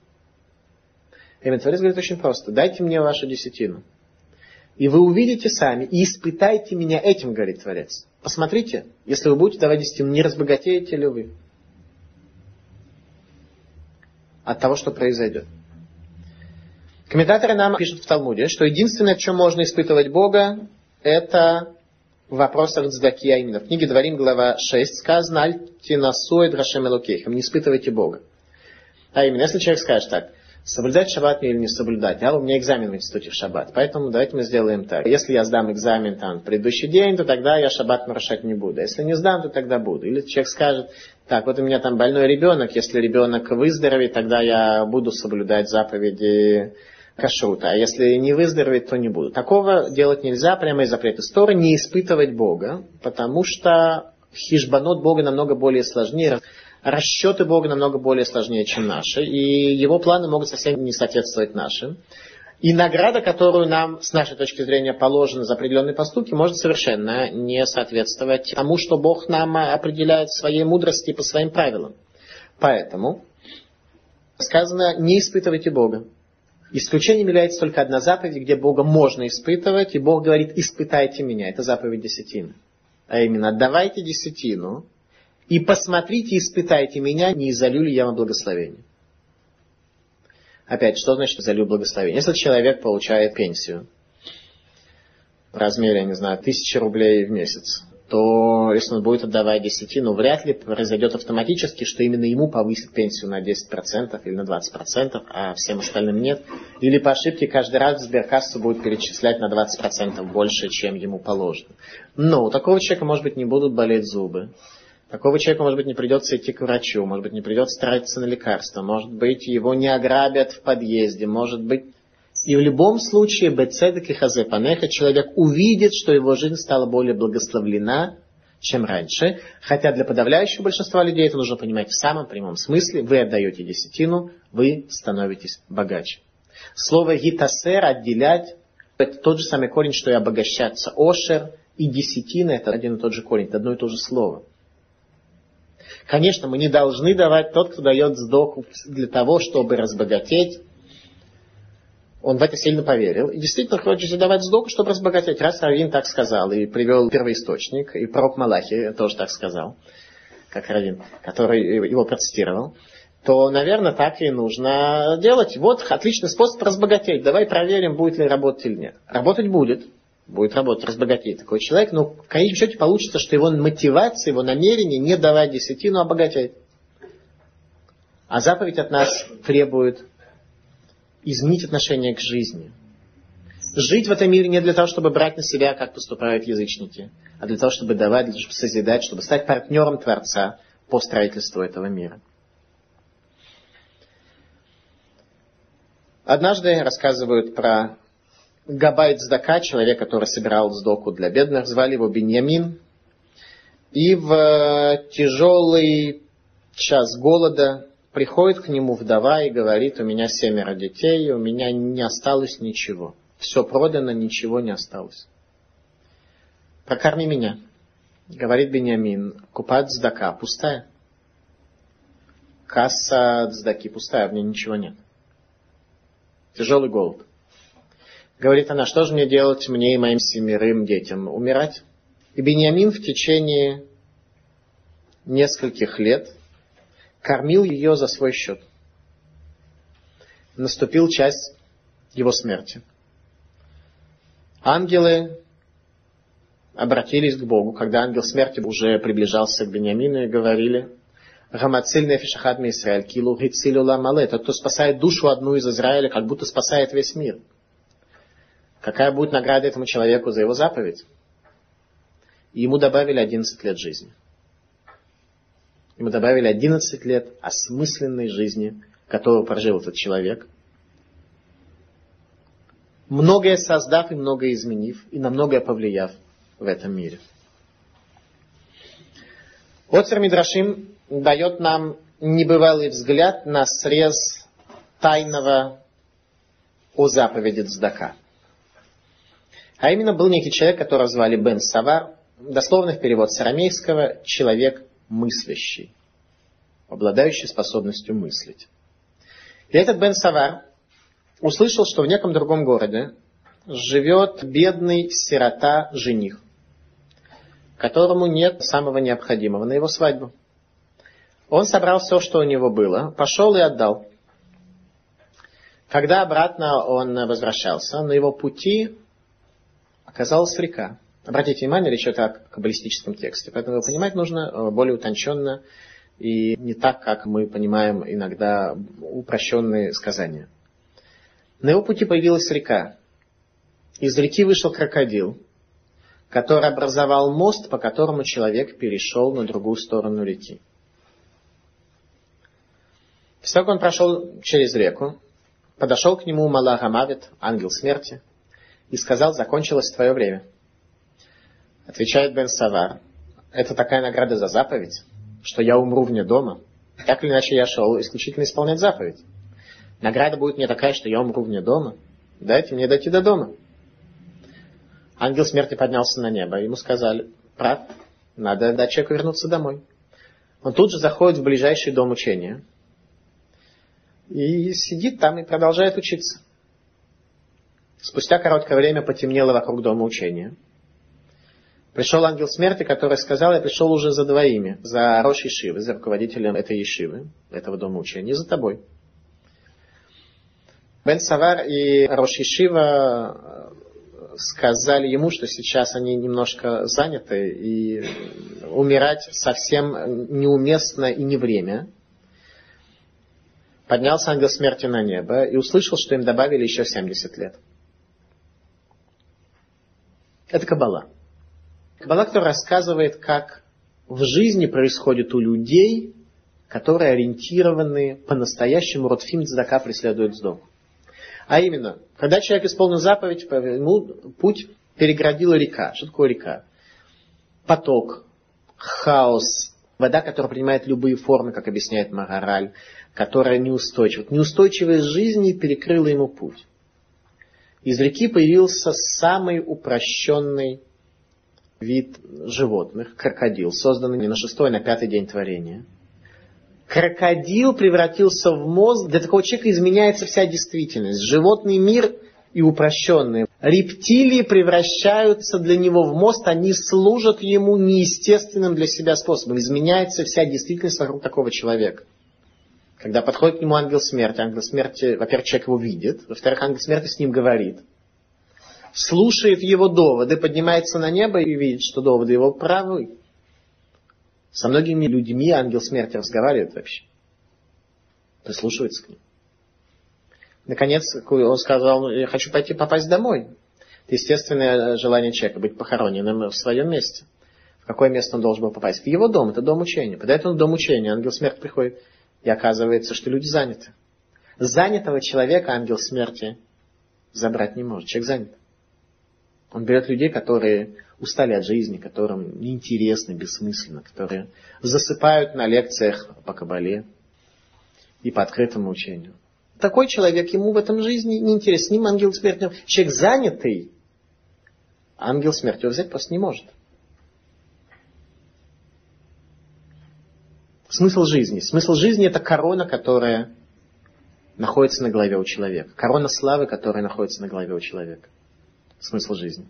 Эмин Творец говорит очень просто: дайте мне вашу десятину. И вы увидите сами, и испытайте меня этим, говорит Творец. Посмотрите, если вы будете давать десятину, не разбогатеете ли вы от того, что произойдет. Комментаторы нам пишут в Талмуде, что единственное, в чем можно испытывать Бога, это в вопросах цдаки, а именно в книге Дворим, глава шесть, сказано: «Аль тинасу эд Рашем элокейхем», не испытывайте Бога. А именно, если человек скажет так: соблюдать шаббат мне или не соблюдать, а у меня экзамен в институте в шаббат, поэтому давайте мы сделаем так. Если я сдам экзамен там в предыдущий день, то тогда я шаббат нарушать не буду. Если не сдам, то тогда буду. Или человек скажет: так, вот у меня там больной ребенок, если ребенок выздоровеет, тогда я буду соблюдать заповеди кашрута, а если не выздоровеет, то не буду. Такого делать нельзя, прямо из запрета Торы, не испытывать Бога, потому что хишбанот Бога намного более сложнее, расчеты Бога намного более сложнее, чем наши, и его планы могут совсем не соответствовать нашим. И награда, которую нам, с нашей точки зрения, положена за определенные поступки, может совершенно не соответствовать тому, что Бог нам определяет в своей мудрости по своим правилам. Поэтому сказано: не испытывайте Бога. Исключением является только одна заповедь, где Бога можно испытывать, и Бог говорит: испытайте меня. Это заповедь десятины. А именно, отдавайте десятину, и посмотрите, испытайте меня, не изолью ли я вам благословение. Опять, что значит изолью благословение? Если человек получает пенсию в размере, я не знаю, тысячи рублей в месяц, то если он будет отдавать десятину, вряд ли произойдет автоматически, что именно ему повысит пенсию на десять процентов или на двадцать процентов, а всем остальным нет. Или по ошибке каждый раз в сберкассу будет перечислять на двадцать процентов больше, чем ему положено. Но у такого человека, может быть, не будут болеть зубы. Такого человека, может быть, не придется идти к врачу, может быть, не придется тратиться на лекарства, может быть, его не ограбят в подъезде, может быть... И в любом случае, бецедек и хазепанеха, человек увидит, что его жизнь стала более благословлена, чем раньше. Хотя для подавляющего большинства людей это нужно понимать в самом прямом смысле. Вы отдаете десятину, вы становитесь богаче. Слово гитасер, отделять, это тот же самый корень, что и обогащаться. Ошер и десятина — это один и тот же корень, это одно и то же слово. Конечно, мы не должны давать тот, кто дает сдоку для того, чтобы разбогатеть. Он в это сильно поверил. И действительно хочет давать сдоку, чтобы разбогатеть. Раз раввин так сказал и привел первоисточник, и пророк Малахия тоже так сказал, как раввин, который его процитировал, то, наверное, так и нужно делать. Вот отличный способ разбогатеть. Давай проверим, будет ли работать или нет. Работать будет. Будет работать, разбогатеть такой человек, но в конечном счете получится, что его мотивация, его намерение не давать десятину, а обогатять. А заповедь от нас требует изменить отношение к жизни. Жить в этом мире не для того, чтобы брать на себя, как поступают язычники, а для того, чтобы давать, для того, чтобы созидать, чтобы стать партнером Творца по строительству этого мира. Однажды рассказывают про Габай Цдака, человек, который собирал сдоку для бедных, звали его Биньямин. И в тяжелый час голода приходит к нему вдова и говорит: у меня семеро детей, у меня не осталось ничего. Все продано, ничего не осталось. Прокорми меня, говорит Биньямин. Купа Цдака пустая. Касса Цдаки пустая, в ней ничего нет. Тяжелый голод. Говорит она: что же мне делать, мне и моим семерым детям? Умирать? И Биньямин в течение нескольких лет кормил ее за свой счет. Наступил час его смерти. Ангелы обратились к Богу, когда ангел смерти уже приближался к Биньямину, и говорили: «Рамациль нефеш ахад миисраэль, килу гицилю ла мале». Тот, кто спасает душу одну из Израиля, как будто спасает весь мир. Какая будет награда этому человеку за его заповедь? И ему добавили одиннадцать лет жизни. Ему добавили одиннадцать лет осмысленной жизни, которую прожил этот человек, многое создав и многое изменив, и на многое повлияв в этом мире. Оцер Мидрашим дает нам небывалый взгляд на срез тайного о заповеди Цдака. А именно, был некий человек, которого звали Бен Савар, дословный перевод с арамейского «человек мыслящий», обладающий способностью мыслить. И этот Бен Савар услышал, что в неком другом городе живет бедный сирота-жених, которому нет самого необходимого на его свадьбу. Он собрал все, что у него было, пошел и отдал. Когда обратно он возвращался, на его пути оказалась река. Обратите внимание, речь идет о каббалистическом тексте, поэтому его понимать нужно более утонченно и не так, как мы понимаем иногда упрощенные сказания. На его пути появилась река. Из реки вышел крокодил, который образовал мост, по которому человек перешел на другую сторону реки. После того, как он прошел через реку, подошел к нему Малах Амавит, ангел смерти, и сказал: закончилось твое время. Отвечает Бен Савар: это такая награда за заповедь, что я умру вне дома. Так или иначе я шел исключительно исполнять заповедь. Награда будет мне такая, что я умру вне дома. Дайте мне дойти до дома. Ангел смерти поднялся на небо. Ему сказали: прав, надо дать человеку вернуться домой. Он тут же заходит в ближайший дом учения и сидит там и продолжает учиться. Спустя короткое время потемнело вокруг дома учения. Пришел ангел смерти, который сказал: я пришел уже за двоими, за Рош Ешивы, за руководителем этой Ешивы, этого дома учения, и за тобой. Бен Савар и Рош Ешива сказали ему, что сейчас они немножко заняты, и умирать совсем неуместно и не время. Поднялся ангел смерти на небо и услышал, что им добавили еще семьдесят лет. Это Каббала. Каббала, которая рассказывает, как в жизни происходит у людей, которые ориентированы по-настоящему, Ротфим Цдака преследуют сдоку. А именно, когда человек исполнил заповедь, ему путь переградила река. Что такое река? Поток, хаос, вода, которая принимает любые формы, как объясняет Магараль, которая неустойчива. Неустойчивость жизни перекрыла ему путь. Из реки появился самый упрощенный вид животных, крокодил, созданный не на шестой, а на пятый день творения. Крокодил превратился в мозг, для такого человека изменяется вся действительность. Животный мир и упрощенный. Рептилии превращаются для него в мост, они служат ему неестественным для себя способом. Изменяется вся действительность вокруг такого человека. Когда подходит к нему ангел смерти, ангел смерти, во-первых, человек его видит, во-вторых, ангел смерти с ним говорит, слушает его доводы, поднимается на небо и видит, что доводы его правы. Со многими людьми ангел смерти разговаривает вообще. Прислушивается к ним. Наконец, он сказал, я хочу пойти попасть домой. Это естественное желание человека быть похороненным в своем месте. В какое место он должен был попасть? В его дом, это дом учения. Подает он в дом учения, ангел смерти приходит, и оказывается, что люди заняты. Занятого человека ангел смерти забрать не может. Человек занят. Он берет людей, которые устали от жизни, которым неинтересно, бессмысленно, которые засыпают на лекциях по кабале и по открытому учению. Такой человек, ему в этом жизни неинтересно. С ним ангел смерти... Человек занятый, ангел смерти его взять просто не может. Смысл жизни. Смысл жизни — это корона, которая находится на голове у человека. Корона славы, которая находится на голове у человека. Смысл жизни.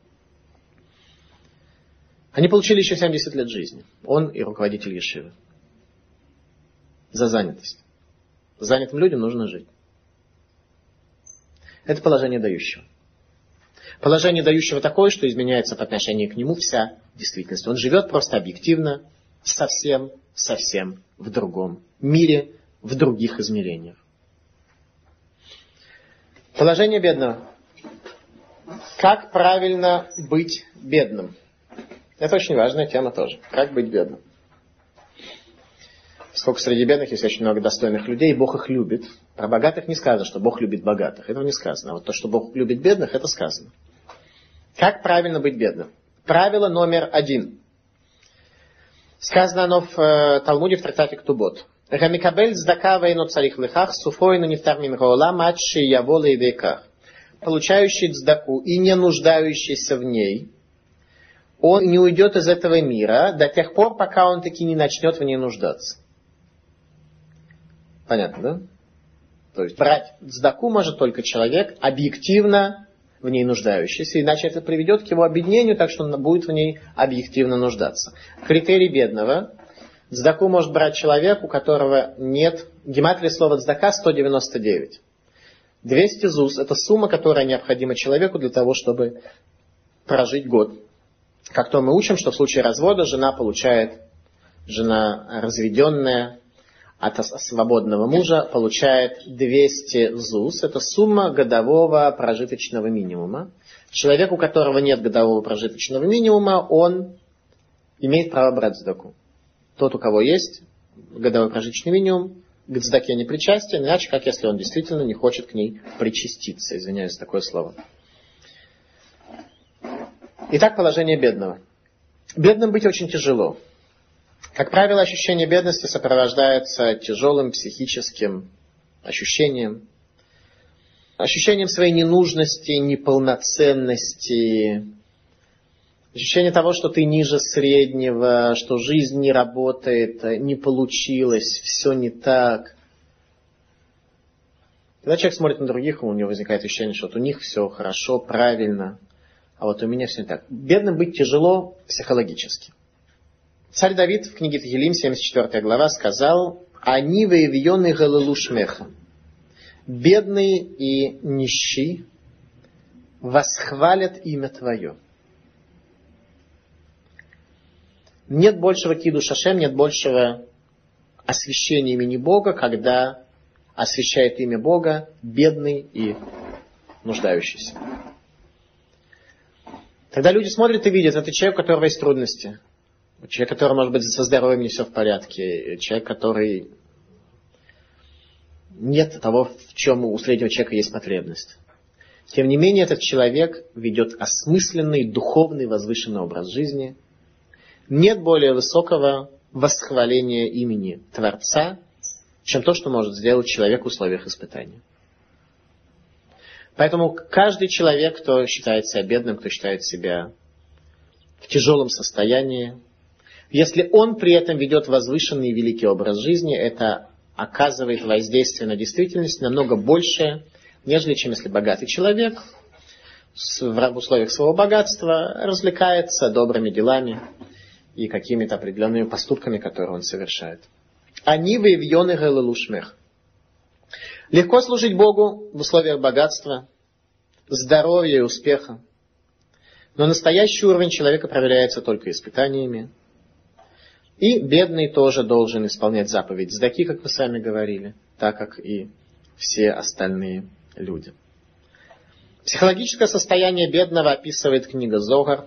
Они получили еще семьдесят лет жизни. Он и руководитель ешивы. За занятость. Занятым людям нужно жить. Это положение дающего. Положение дающего такое, что изменяется по отношению к нему вся действительность. Он живет просто объективно, совсем, совсем в другом мире, в других измерениях. Положение бедного. Как правильно быть бедным? Это очень важная тема тоже. Как быть бедным? Поскольку среди бедных есть очень много достойных людей, и Бог их любит. Про богатых не сказано, что Бог любит богатых. Этого не сказано. А вот то, что Бог любит бедных, это сказано. Как правильно быть бедным? Правило номер один. Сказано оно в э, Талмуде в трактате Ктубот. Рамикабель цдака вейно царих лихах суфойну нефтар мин гаолам адши яво лейдейках. Получающий цдаку и не нуждающийся в ней, он не уйдет из этого мира до тех пор, пока он таки не начнет в ней нуждаться. Понятно, да? То есть брать цдаку может только человек, объективно в ней нуждающийся, иначе это приведет к его обеднению, так что он будет в ней объективно нуждаться. Критерий бедного. Цдаку может брать человек, у которого нет... Гематрия слова цдака сто девяносто девять. двести зуз – это сумма, которая необходима человеку для того, чтобы прожить год. Как то мы учим, что в случае развода жена получает, жена разведенная от свободного мужа, получает двести зуз. Это сумма годового прожиточного минимума. Человек, у которого нет годового прожиточного минимума, он имеет право брать цдаку. Тот, у кого есть годовой прожиточный минимум, к цдаке не причастен, иначе как если он действительно не хочет к ней причаститься. Извиняюсь за такое слово. Итак, положение бедного. Бедным быть очень тяжело. Как правило, ощущение бедности сопровождается тяжелым психическим ощущением, ощущением своей ненужности, неполноценности, ощущение того, что ты ниже среднего, что жизнь не работает, не получилось, все не так. Когда человек смотрит на других, у него возникает ощущение, что вот у них все хорошо, правильно, а вот у меня все не так. Бедным быть тяжело психологически. Царь Давид в книге Тегилим, семьдесят четвёртая глава, сказал: «Они воевьёны галилу шмеха». Бедные и нищие восхвалят имя Твое. Нет большего кидуш Ашем, нет большего освящения имени Бога, когда освящает имя Бога бедный и нуждающийся. Когда люди смотрят и видят, это человек, у которого есть трудности. Человек, который, может быть, со здоровьем не все в порядке. Человек, который... Нет того, в чем у среднего человека есть потребность. Тем не менее, этот человек ведет осмысленный, духовный, возвышенный образ жизни. Нет более высокого восхваления имени Творца, чем то, что может сделать человек в условиях испытания. Поэтому каждый человек, кто считает себя бедным, кто считает себя в тяжелом состоянии, если он при этом ведет возвышенный и великий образ жизни, это оказывает воздействие на действительность намного большее, нежели чем если богатый человек в условиях своего богатства развлекается добрыми делами и какими-то определенными поступками, которые он совершает. Они вейвьоны гэлэлушмех. Легко служить Богу в условиях богатства, здоровья и успеха. Но настоящий уровень человека проверяется только испытаниями. И бедный тоже должен исполнять заповедь цдаки, как мы с вами говорили, так как и все остальные люди. Психологическое состояние бедного описывает книга Зогар.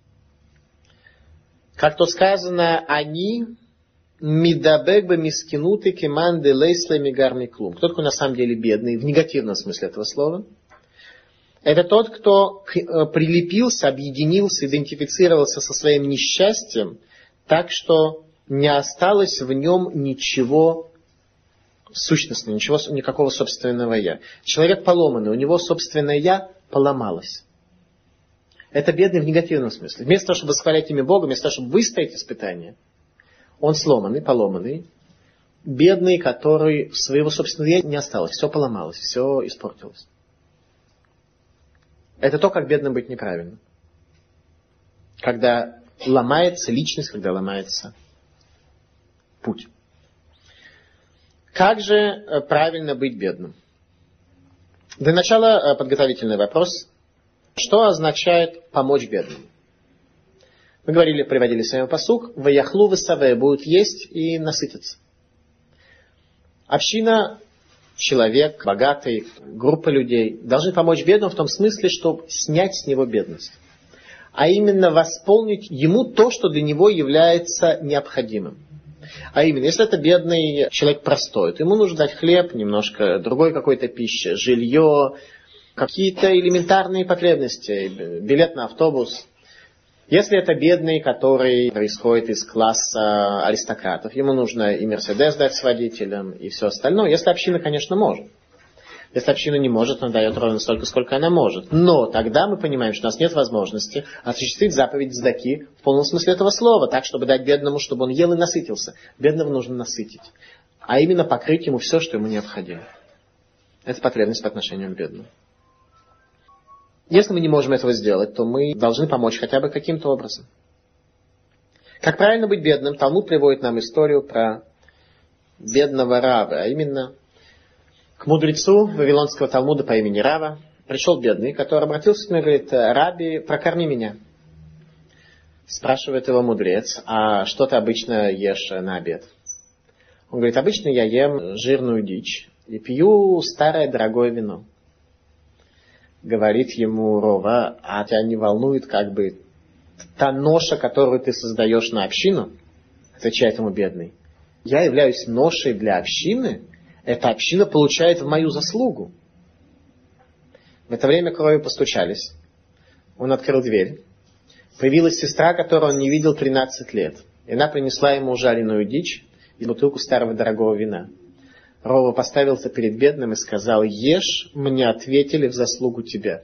Как то сказано, они мидабек бы мискинуты кеманды лейслами гармиклум. Кто такой на самом деле бедный, в негативном смысле этого слова? Это тот, кто прилепился, объединился, идентифицировался со своим несчастьем, так что не осталось в нем ничего сущностного, ничего, никакого собственного «я». Человек поломанный, у него собственное «я» поломалось. Это бедный в негативном смысле. Вместо того, чтобы восхвалять имя Бога, вместо того, чтобы выстоять испытания, он сломанный, поломанный, бедный, который своего собственного «я» не осталось. Все поломалось, все испортилось. Это то, как бедным быть неправильно. Когда ломается личность, когда ломается путь. Как же правильно быть бедным? Для начала подготовительный вопрос. Что означает помочь бедным? Мы говорили, приводили с вами пасук. Ваяхлу высаве, будут есть и насытиться. Община, человек, богатый, группа людей должны помочь бедному в том смысле, чтобы снять с него бедность. А именно восполнить ему то, что для него является необходимым. А именно, если это бедный человек простой, то ему нужно дать хлеб, немножко другой какой-то пищи, жилье, какие-то элементарные потребности, билет на автобус. Если это бедный, который происходит из класса аристократов, ему нужно и Мерседес дать с водителем, и все остальное. Если община, конечно, может. Если община не может, она дает ровно столько, сколько она может. Но тогда мы понимаем, что у нас нет возможности осуществить заповедь цдаки в полном смысле этого слова, так, чтобы дать бедному, чтобы он ел и насытился. Бедного нужно насытить. А именно покрыть ему все, что ему необходимо. Это потребность по отношению к бедному. Если мы не можем этого сделать, то мы должны помочь хотя бы каким-то образом. Как правильно быть бедным? Талмуд приводит нам историю про бедного Рава, а именно к мудрецу Вавилонского Талмуда по имени Рава пришел бедный, который обратился к нему и говорит: «Раби, прокорми меня». Спрашивает его мудрец: «А что ты обычно ешь на обед?» Он говорит: «Обычно я ем жирную дичь и пью старое дорогое вино». Говорит ему Рова: «А тебя не волнует как бы та ноша, которую ты создаешь на общину?» Отвечает ему бедный: «Я являюсь ношей для общины, эта община получает в мою заслугу». В это время к Рове постучались. Он открыл дверь. Появилась сестра, которую он не видел тринадцать лет. И она принесла ему жареную дичь и бутылку старого дорогого вина. Рова поставился перед бедным и сказал: «Ешь, мне ответили в заслугу тебя».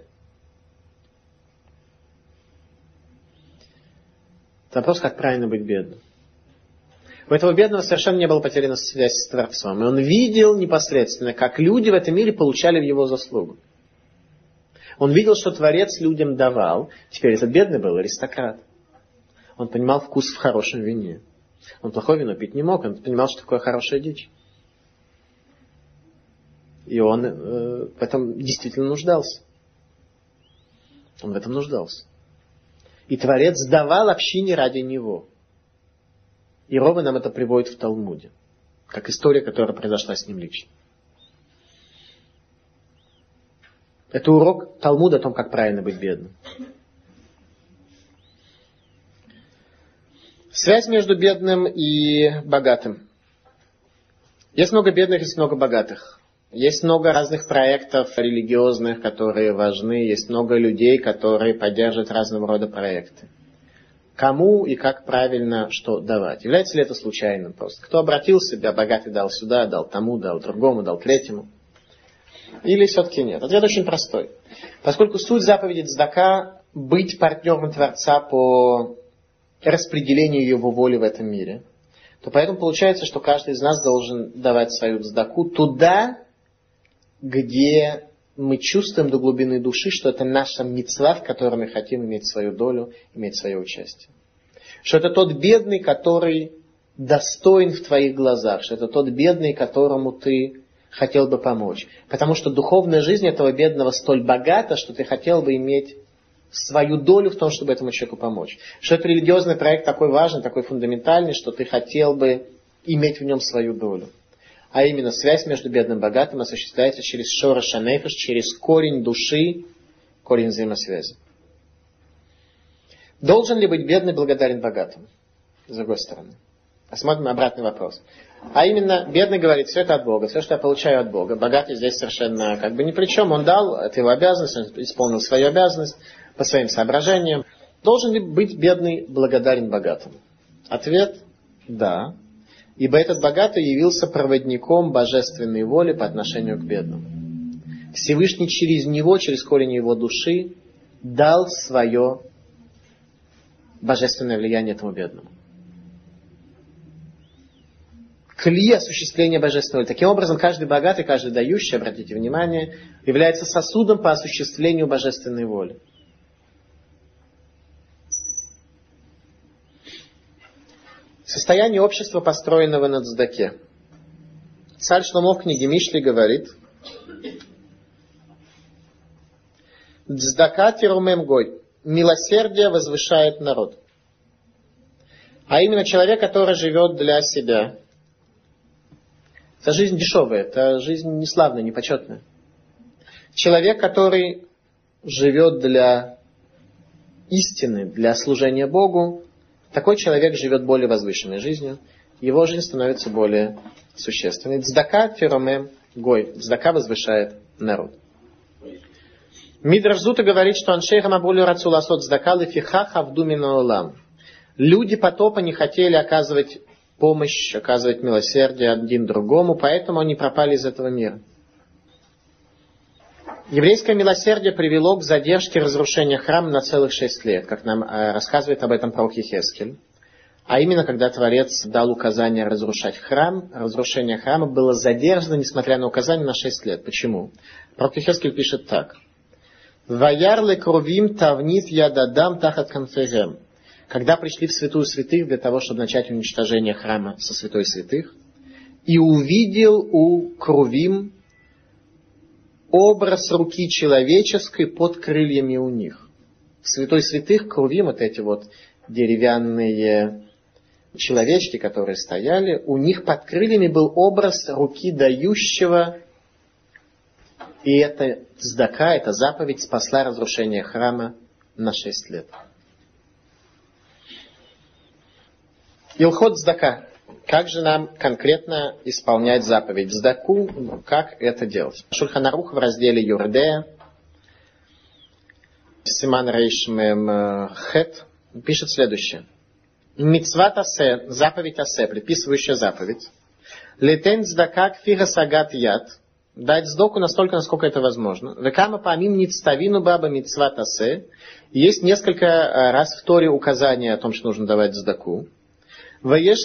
Это вопрос, как правильно быть бедным. У этого бедного совершенно не было потеряна связь с Творцом. И он видел непосредственно, как люди в этом мире получали в его заслугу. Он видел, что Творец людям давал. Теперь этот бедный был аристократ. Он понимал вкус в хорошем вине. Он плохое вино пить не мог. Он понимал, что такое хорошая дичь. И он э, в этом действительно нуждался. Он в этом нуждался. И Творец давал общине ради него. И Рова нам это приводит в Талмуде. Как история, которая произошла с ним лично. Это урок Талмуда о том, как правильно быть бедным. Связь между бедным и богатым. Есть много бедных, есть много богатых. Есть много разных проектов религиозных, которые важны. Есть много людей, которые поддерживают разного рода проекты. Кому и как правильно что давать? Является ли это случайным просто? Кто обратился, себя богатый дал сюда, дал тому, дал другому, дал третьему? Или все-таки нет? Ответ очень простой. Поскольку суть заповеди цдака – быть партнером Творца по распределению его воли в этом мире, то поэтому получается, что каждый из нас должен давать свою цдаку туда, где мы чувствуем до глубины души, что это наша мицва, в которой мы хотим иметь свою долю, иметь свое участие. Что это тот бедный, который достоин в твоих глазах, что это тот бедный, которому ты хотел бы помочь. Потому что духовная жизнь этого бедного столь богата, что ты хотел бы иметь свою долю в том, чтобы этому человеку помочь. Что это религиозный проект такой важный, такой фундаментальный, что ты хотел бы иметь в нем свою долю. А именно связь между бедным и богатым осуществляется через шорош анефеш, через корень души, корень взаимосвязи. Должен ли быть бедный благодарен богатому? С другой стороны. Посмотрим обратный вопрос. А именно, бедный говорит, все это от Бога, все, что я получаю от Бога. Богатый здесь совершенно как бы ни при чем. Он дал, это его обязанность, он исполнил свою обязанность по своим соображениям. Должен ли быть бедный благодарен богатому? Ответ – да. Ибо этот богатый явился проводником божественной воли по отношению к бедному. Всевышний через него, через корень его души, дал свое божественное влияние этому бедному. Кли осуществления божественной воли. Таким образом, каждый богатый, каждый дающий, обратите внимание, является сосудом по осуществлению божественной воли. Состояние общества, построенного на цдаке. Царь Шломо в книге Мишли говорит: «Цдака тирумем гой». Милосердие возвышает народ. А именно человек, который живет для себя. Это жизнь дешевая, это жизнь неславная, непочетная. Человек, который живет для истины, для служения Богу, такой человек живет более возвышенной жизнью, его жизнь становится более существенной. Цдака тиромем гой. Цдака возвышает народ. Мидраш Зута говорит, что аншейхам абулю рацул асот цдака лефиха хавду мин олам. Люди потопа не хотели оказывать помощь, оказывать милосердие один другому, поэтому они пропали из этого мира. Еврейское милосердие привело к задержке разрушения храма на целых шесть лет, как нам э, рассказывает об этом пророк Йехескель. А именно, когда Творец дал указание разрушать храм, разрушение храма было задержано, несмотря на указание, на шесть лет. Почему? Пророк Йехескель пишет так. «Ваяр лекрувим тавнит ядадам тахат конферем». Когда пришли в святую святых для того, чтобы начать уничтожение храма со святой святых, и увидел у крувим образ руки человеческой под крыльями у них. В святой святых крувим, вот эти вот деревянные человечки, которые стояли, у них под крыльями был образ руки дающего, и эта цдака, эта заповедь спасла разрушение храма на шесть лет. Илхот цдака. Как же нам конкретно исполнять заповедь цдаку? Как это делать? Шульхан Арух в разделе Юрдея, Симан Рейш Мем Хет, пишет следующее. Мицват асе, заповедь асе, предписывающая заповедь. Летен цдака кфига сагат яд. Дать сдоку настолько, насколько это возможно. Векама памим ництавину баба мицват асе. Есть несколько раз в Торе указания о том, что нужно давать сдаку. Есть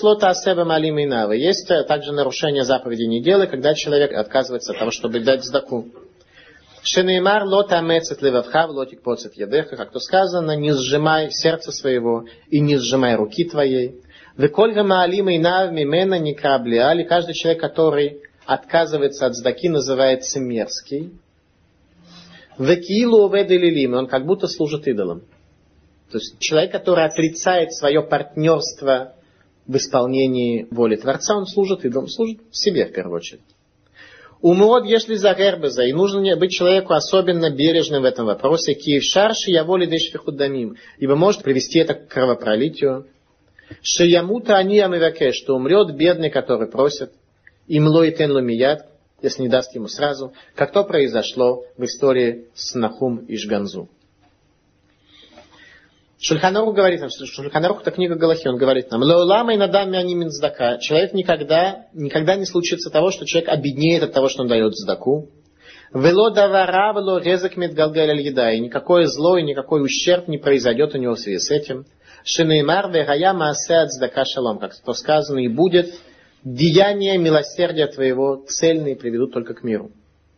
также нарушение заповеди не делай, когда человек отказывается от того, чтобы дать сдаку. Шенеймар лота мецет левавха влотик поцет ядеха, как то сказано, не сжимай сердце своего и не сжимай руки твоей. Векольга маалима и нав мимена не краблиали. Каждый человек, который отказывается от сдаки, называется мерзкий. Векилу оведелилим, он как будто служит идолам. То есть человек, который отрицает свое партнерство в исполнении воли Творца, он служит идолам, служит себе в первую очередь. Умрод, если за гербеза, и нужно быть человеку особенно бережным в этом вопросе, киев шарши я воли дешфихудамим, ибо может привести это к кровопролитию. Шиямута они амиваке, что умрет бедный, который просит, имло и тен лумият, если не даст ему сразу, как то произошло в истории с Нахум и Шганзу. Шульхан Арух говорит нам, что Шульхан Арух — это книга Галахи, он говорит нам, «Леулама и надам мяни мин цдака». Человек никогда, никогда не случится того, что человек обеднеет от того, что он дает цдаку. «Вело давара, вело резак мит галгаль аль еда». И никакое зло и никакой ущерб не произойдет у него в связи с этим. «Шинеймар вегая маасе ад цдака шалом». Как то сказано, и будет деяние милосердия твоего цельные приведут только к миру.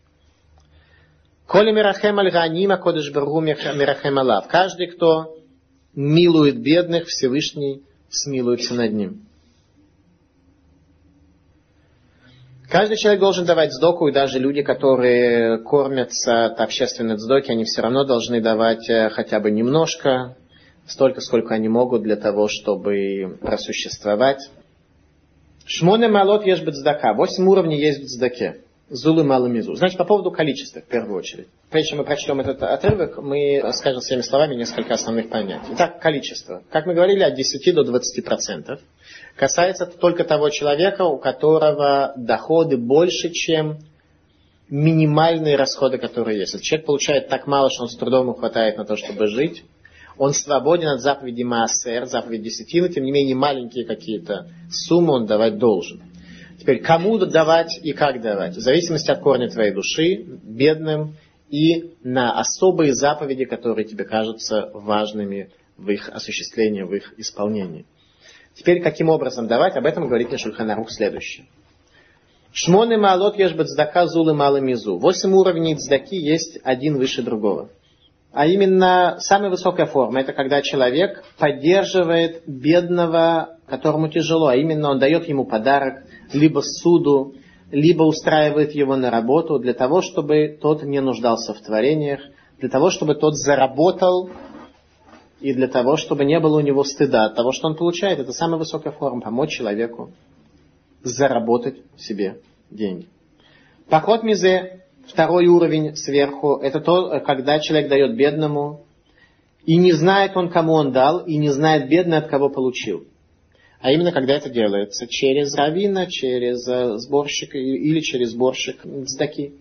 «Коли мирахем аль ганима кодеш баргу мирахем алав». Каждый, кто милует бедных, Всевышний смилуется над ним. Каждый человек должен давать цдоку, и даже люди, которые кормятся от общественной цдоки, они все равно должны давать хотя бы немножко, столько, сколько они могут для того, чтобы просуществовать. Шмоне малот ешь бецдака. Восемь уровней есть в цдаке. Зулы малымизу. Значит, по поводу количества, в первую очередь. Прежде чем мы прочтем этот отрывок, мы скажем своими словами несколько основных понятий. Итак, количество. Как мы говорили, от десяти до двадцати процентов. Касается только того человека, у которого доходы больше, чем минимальные расходы, которые есть. Если человек получает так мало, что он с трудом ему хватает на то, чтобы жить, он свободен от заповеди Маасер, заповеди десятины, тем не менее маленькие какие-то суммы он давать должен. Теперь, кому давать и как давать? В зависимости от корня твоей души, бедным и на особые заповеди, которые тебе кажутся важными в их осуществлении, в их исполнении. Теперь, каким образом давать? Об этом говорит Шульхан Арух следующее. Шмоне маалот еш бецдака зулы малы мизу. Восемь уровней цдаки есть один выше другого. А именно, самая высокая форма, это когда человек поддерживает бедного, которому тяжело, а именно он дает ему подарок, либо суду, либо устраивает его на работу для того, чтобы тот не нуждался в творениях, для того, чтобы тот заработал, и для того, чтобы не было у него стыда от того, что он получает. Это самая высокая форма, помочь человеку заработать себе деньги. Пахот мизе, второй уровень сверху, это то, когда человек дает бедному, и не знает он, кому он дал, и не знает бедный, от кого получил. А именно, когда это делается через раввина, через сборщика или через сборщик цдаки.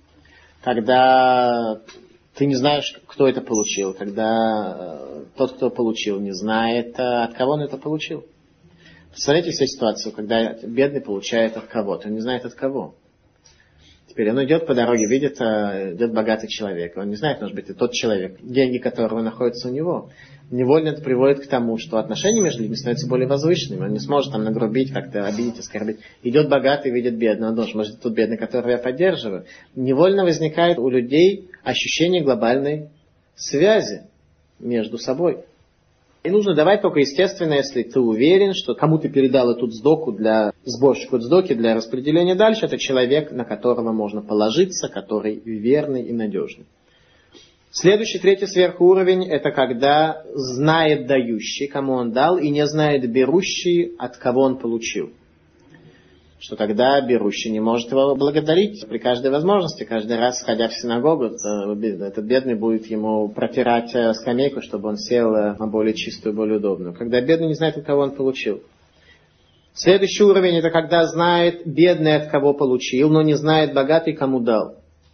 Когда ты не знаешь, кто это получил, когда тот, кто получил, не знает, от кого он это получил. Представляете себе ситуацию, когда бедный получает от кого-то, он не знает от кого. Теперь он идет по дороге, видит, идет богатый человек. Он не знает, может быть, это тот человек, деньги которого находятся у него. Невольно это приводит к тому, что отношения между людьми становятся более возвышенными. Он не сможет там нагрубить, как-то обидеть, оскорбить. Идет богатый, видит бедного. Он думает, может, это тот бедный, которого я поддерживаю. Невольно возникает у людей ощущение глобальной связи между собой. И нужно давать только, естественно, если ты уверен, что кому ты передал эту цдоку для сборщику цдоки, для распределения дальше, это человек, на которого можно положиться, который верный и надежный. Следующий, третий сверху уровень, это когда знает дающий, кому он дал, и не знает берущий, от кого он получил. Что тогда берущий не может его благодарить при каждой возможности. Каждый раз, сходя в синагогу, этот бедный будет ему протирать скамейку, чтобы он сел на более чистую, более удобную. Когда бедный не знает, от кого он получил. Следующий уровень, это когда знает бедный, от кого получил, но не знает богатый, кому дал.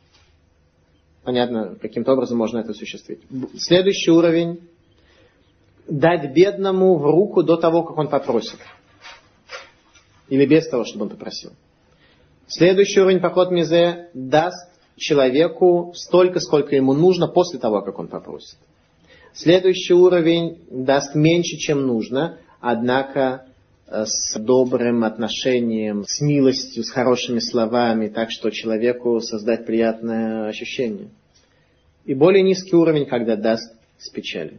Понятно, каким-то образом можно это осуществить. Следующий уровень. Дать бедному в руку до того, как он попросит. Или без того, чтобы он попросил. Следующий уровень пахот мизе даст человеку столько, сколько ему нужно после того, как он попросит. Следующий уровень даст меньше, чем нужно, однако с добрым отношением, с милостью, с хорошими словами, так что человеку создать приятное ощущение. И более низкий уровень, когда даст с печалью.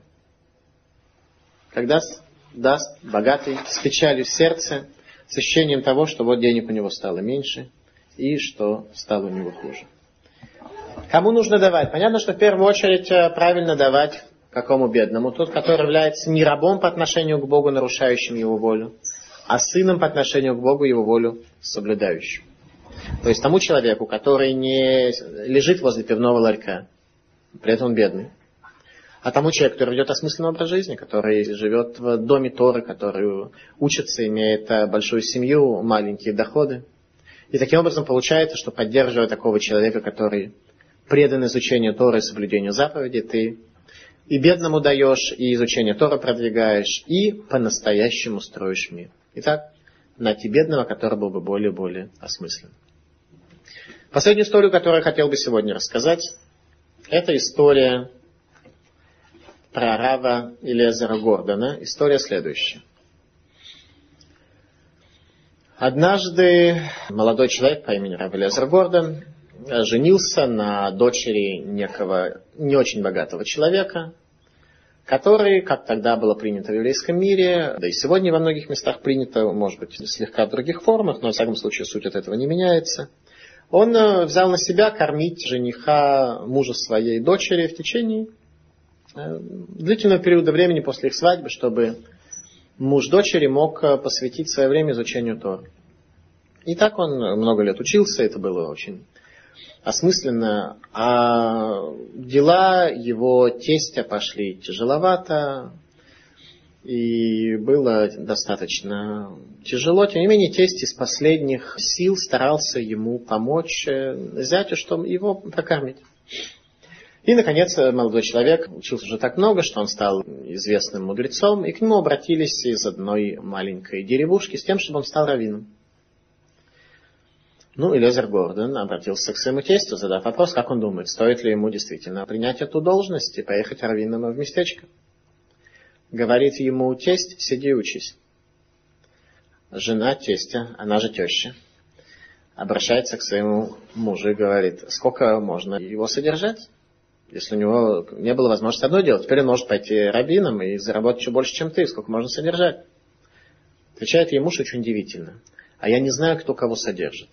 Когда даст богатый, с печалью в сердце, с ощущением того, что вот денег у него стало меньше, и что стало у него хуже. Кому нужно давать? Понятно, что в первую очередь правильно давать какому бедному? Тот, который является не рабом по отношению к Богу, нарушающим его волю, а сыном по отношению к Богу, его волю соблюдающим. То есть тому человеку, который не лежит возле пивного ларька, при этом он бедный. А тому человеку, который ведет осмысленный образ жизни, который живет в доме Торы, который учится, имеет большую семью, маленькие доходы. И таким образом получается, что поддерживая такого человека, который предан изучению Торы и соблюдению заповедей, ты и бедному даешь, и изучение Торы продвигаешь, и по-настоящему строишь мир. Итак, найти бедного, который был бы более-более осмыслен. Последнюю историю, которую я хотел бы сегодня рассказать, это история про Рава Элиэзера Гордона. История следующая. Однажды молодой человек по имени Рав Элиэзер Гордон женился на дочери некого не очень богатого человека, который, как тогда было принято в еврейском мире, да и сегодня во многих местах принято, может быть, слегка в других формах, но, во всяком случае, суть от этого не меняется. Он взял на себя кормить жениха мужа своей дочери в течение длительного периода времени после их свадьбы, чтобы муж дочери мог посвятить свое время изучению Торы. И так он много лет учился, это было очень осмысленно, а дела его тестя пошли тяжеловато, и было достаточно тяжело. Тем не менее, тесть из последних сил старался ему помочь зятю, чтобы его прокормить. И, наконец, молодой человек учился уже так много, что он стал известным мудрецом, и к нему обратились из одной маленькой деревушки с тем, чтобы он стал раввином. Ну, Элиэзер Гордон обратился к своему тестю, задав вопрос, как он думает, стоит ли ему действительно принять эту должность и поехать раввином в местечко. Говорит ему тесть, сиди и учись. Жена тестя, она же теща, обращается к своему мужу и говорит, сколько можно его содержать? Если у него не было возможности одно делать, теперь он может пойти раввином и заработать еще больше, чем ты. Сколько можно содержать? Отвечает ей муж очень удивительно. А я не знаю, кто кого содержит.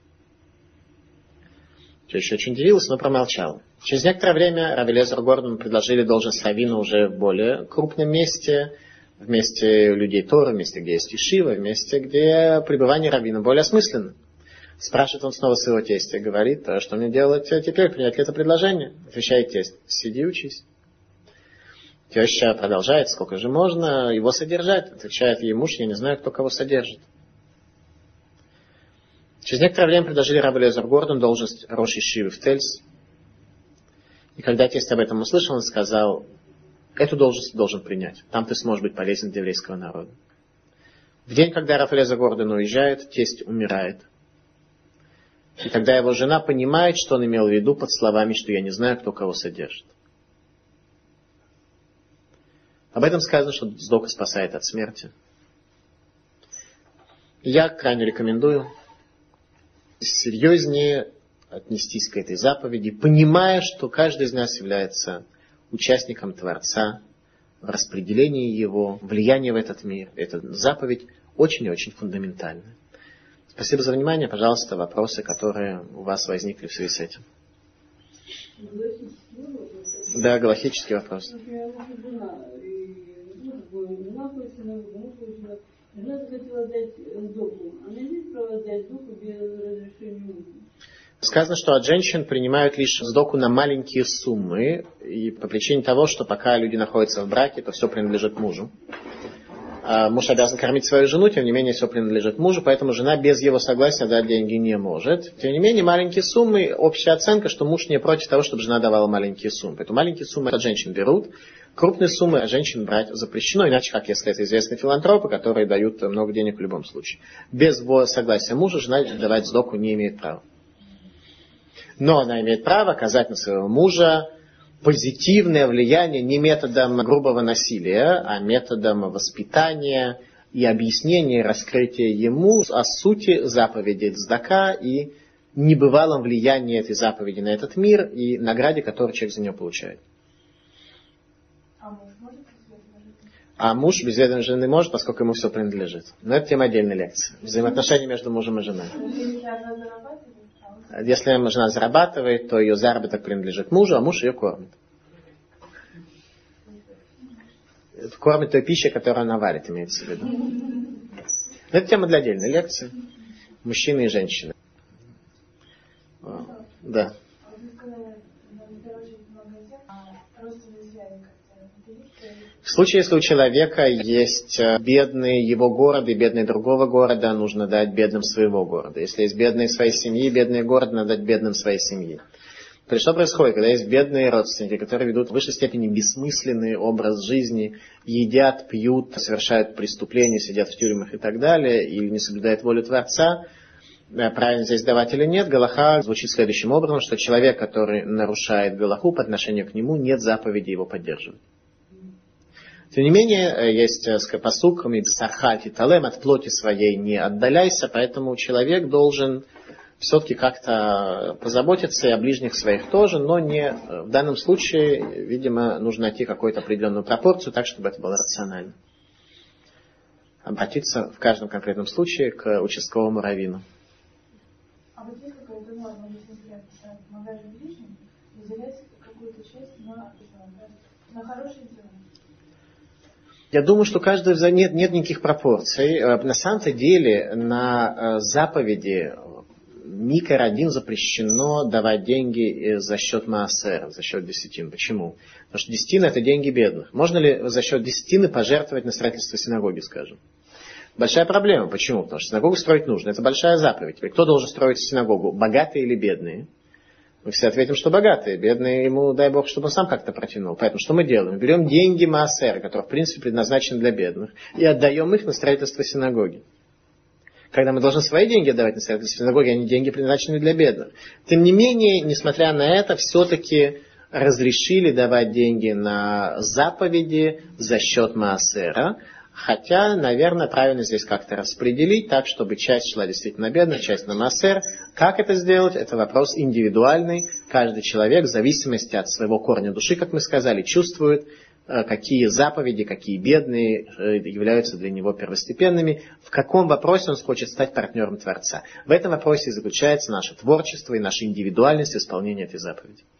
Теща очень удивилась, но промолчала. Через некоторое время рав Элиэзеру Гордону предложили должность раввина уже в более крупном месте, в месте людей Торы, в месте, где есть ешива, в месте, где пребывание раввина более осмысленно. Спрашивает он снова своего тестя, говорит, а что мне делать теперь, принять ли это предложение? Отвечает тесть, сиди учись. Теща продолжает, сколько же можно его содержать? Отвечает ей муж, я не знаю, кто кого содержит. Через некоторое время предложили раву Элиэзеру Гордону должность рош ешивы в Тельс. И когда тесть об этом услышал, он сказал, эту должность ты должен принять. Там ты сможешь быть полезен для еврейского народа. В день, когда рав Элиэзер Гордон уезжает, тесть умирает. И тогда его жена понимает, что он имел в виду под словами, что я не знаю, кто кого содержит. Об этом сказано, что сдока спасает от смерти. Я крайне рекомендую серьезнее отнестись к этой заповеди, понимая, что каждый из нас является участником Творца, в распределении его, влияния в этот мир. Эта заповедь очень и очень фундаментальная. Спасибо за внимание. Пожалуйста, вопросы, которые у вас возникли в связи с этим. Да, галахический вопрос. Сказано, что от женщин принимают лишь сдоку на маленькие суммы, и по причине того, что пока люди находятся в браке, то все принадлежит мужу. А муж обязан кормить свою жену, тем не менее все принадлежит мужу, поэтому жена без его согласия дать деньги не может. Тем не менее, маленькие суммы, общая оценка, что муж не против того, чтобы жена давала маленькие суммы. Поэтому маленькие суммы от женщин берут, крупные суммы от женщин брать запрещено, иначе, как если это известные филантропы, которые дают много денег в любом случае. Без согласия мужа жена давать сдоку не имеет права. Но она имеет право оказать на своего мужа позитивное влияние не методом грубого насилия, а методом воспитания и объяснения, раскрытия ему о сути заповеди цдака и небывалом влиянии этой заповеди на этот мир и награде, которую человек за нее получает. А муж может без ведома жены? А муж без ведома жены может, поскольку ему все принадлежит. Но это тема отдельной лекции. Взаимоотношения между мужем и женой. Если она зарабатывает? Если жена зарабатывает, то ее заработок принадлежит мужу, а муж ее кормит. Кормит той пищей, которую она варит, имеется в виду. Но это тема для отдельной лекции. Мужчины и женщины. Да. В случае, если у человека есть бедный его город и бедный другого города, нужно дать бедным своего города. Если есть бедные своей семьи, бедный город, надо дать бедным своей семьи. То есть, что происходит, когда есть бедные родственники, которые ведут в высшей степени бессмысленный образ жизни, едят, пьют, совершают преступления, сидят в тюрьмах и так далее, и не соблюдают волю Творца, правильно здесь давать или нет, галаха звучит следующим образом, что человек, который нарушает галаху, по отношению к нему нет заповеди его поддерживать. Тем не менее, есть пасук «Мибсарха титалем» от плоти своей не отдаляйся, поэтому человек должен все-таки как-то позаботиться и о ближних своих тоже, но не в данном случае, видимо, нужно найти какую-то определенную пропорцию, так, чтобы это было рационально. Обратиться в каждом конкретном случае к участковому раввину. А вот есть такое это норма, если взгляд помогать ближним, выделять какую-то часть на, на хорошие дела. Я думаю, что каждый нет, нет никаких пропорций. На самом-то деле на заповеди Микар один запрещено давать деньги за счет маасера, за счет десятин. Почему? Потому что десятина это деньги бедных. Можно ли за счет десятины пожертвовать на строительство синагоги, скажем? Большая проблема. Почему? Потому что синагогу строить нужно. Это большая заповедь. Теперь кто должен строить синагогу? Богатые или бедные? Мы все ответим, что богатые. Бедные ему, дай Бог, чтобы он сам как-то протянул. Поэтому что мы делаем? Мы берем деньги маасера, которые в принципе предназначены для бедных, и отдаем их на строительство синагоги. Когда мы должны свои деньги отдавать на строительство синагоги, они деньги предназначены для бедных. Тем не менее, несмотря на это, все-таки разрешили давать деньги на заповеди за счет маасера. Хотя, наверное, правильно здесь как-то распределить так, чтобы часть шла действительно на бедных, часть на маасер. Как это сделать? Это вопрос индивидуальный. Каждый человек в зависимости от своего корня души, как мы сказали, чувствует, какие заповеди, какие бедные являются для него первостепенными, в каком вопросе он хочет стать партнером Творца. В этом вопросе и заключается наше творчество и наша индивидуальность исполнения этой заповеди.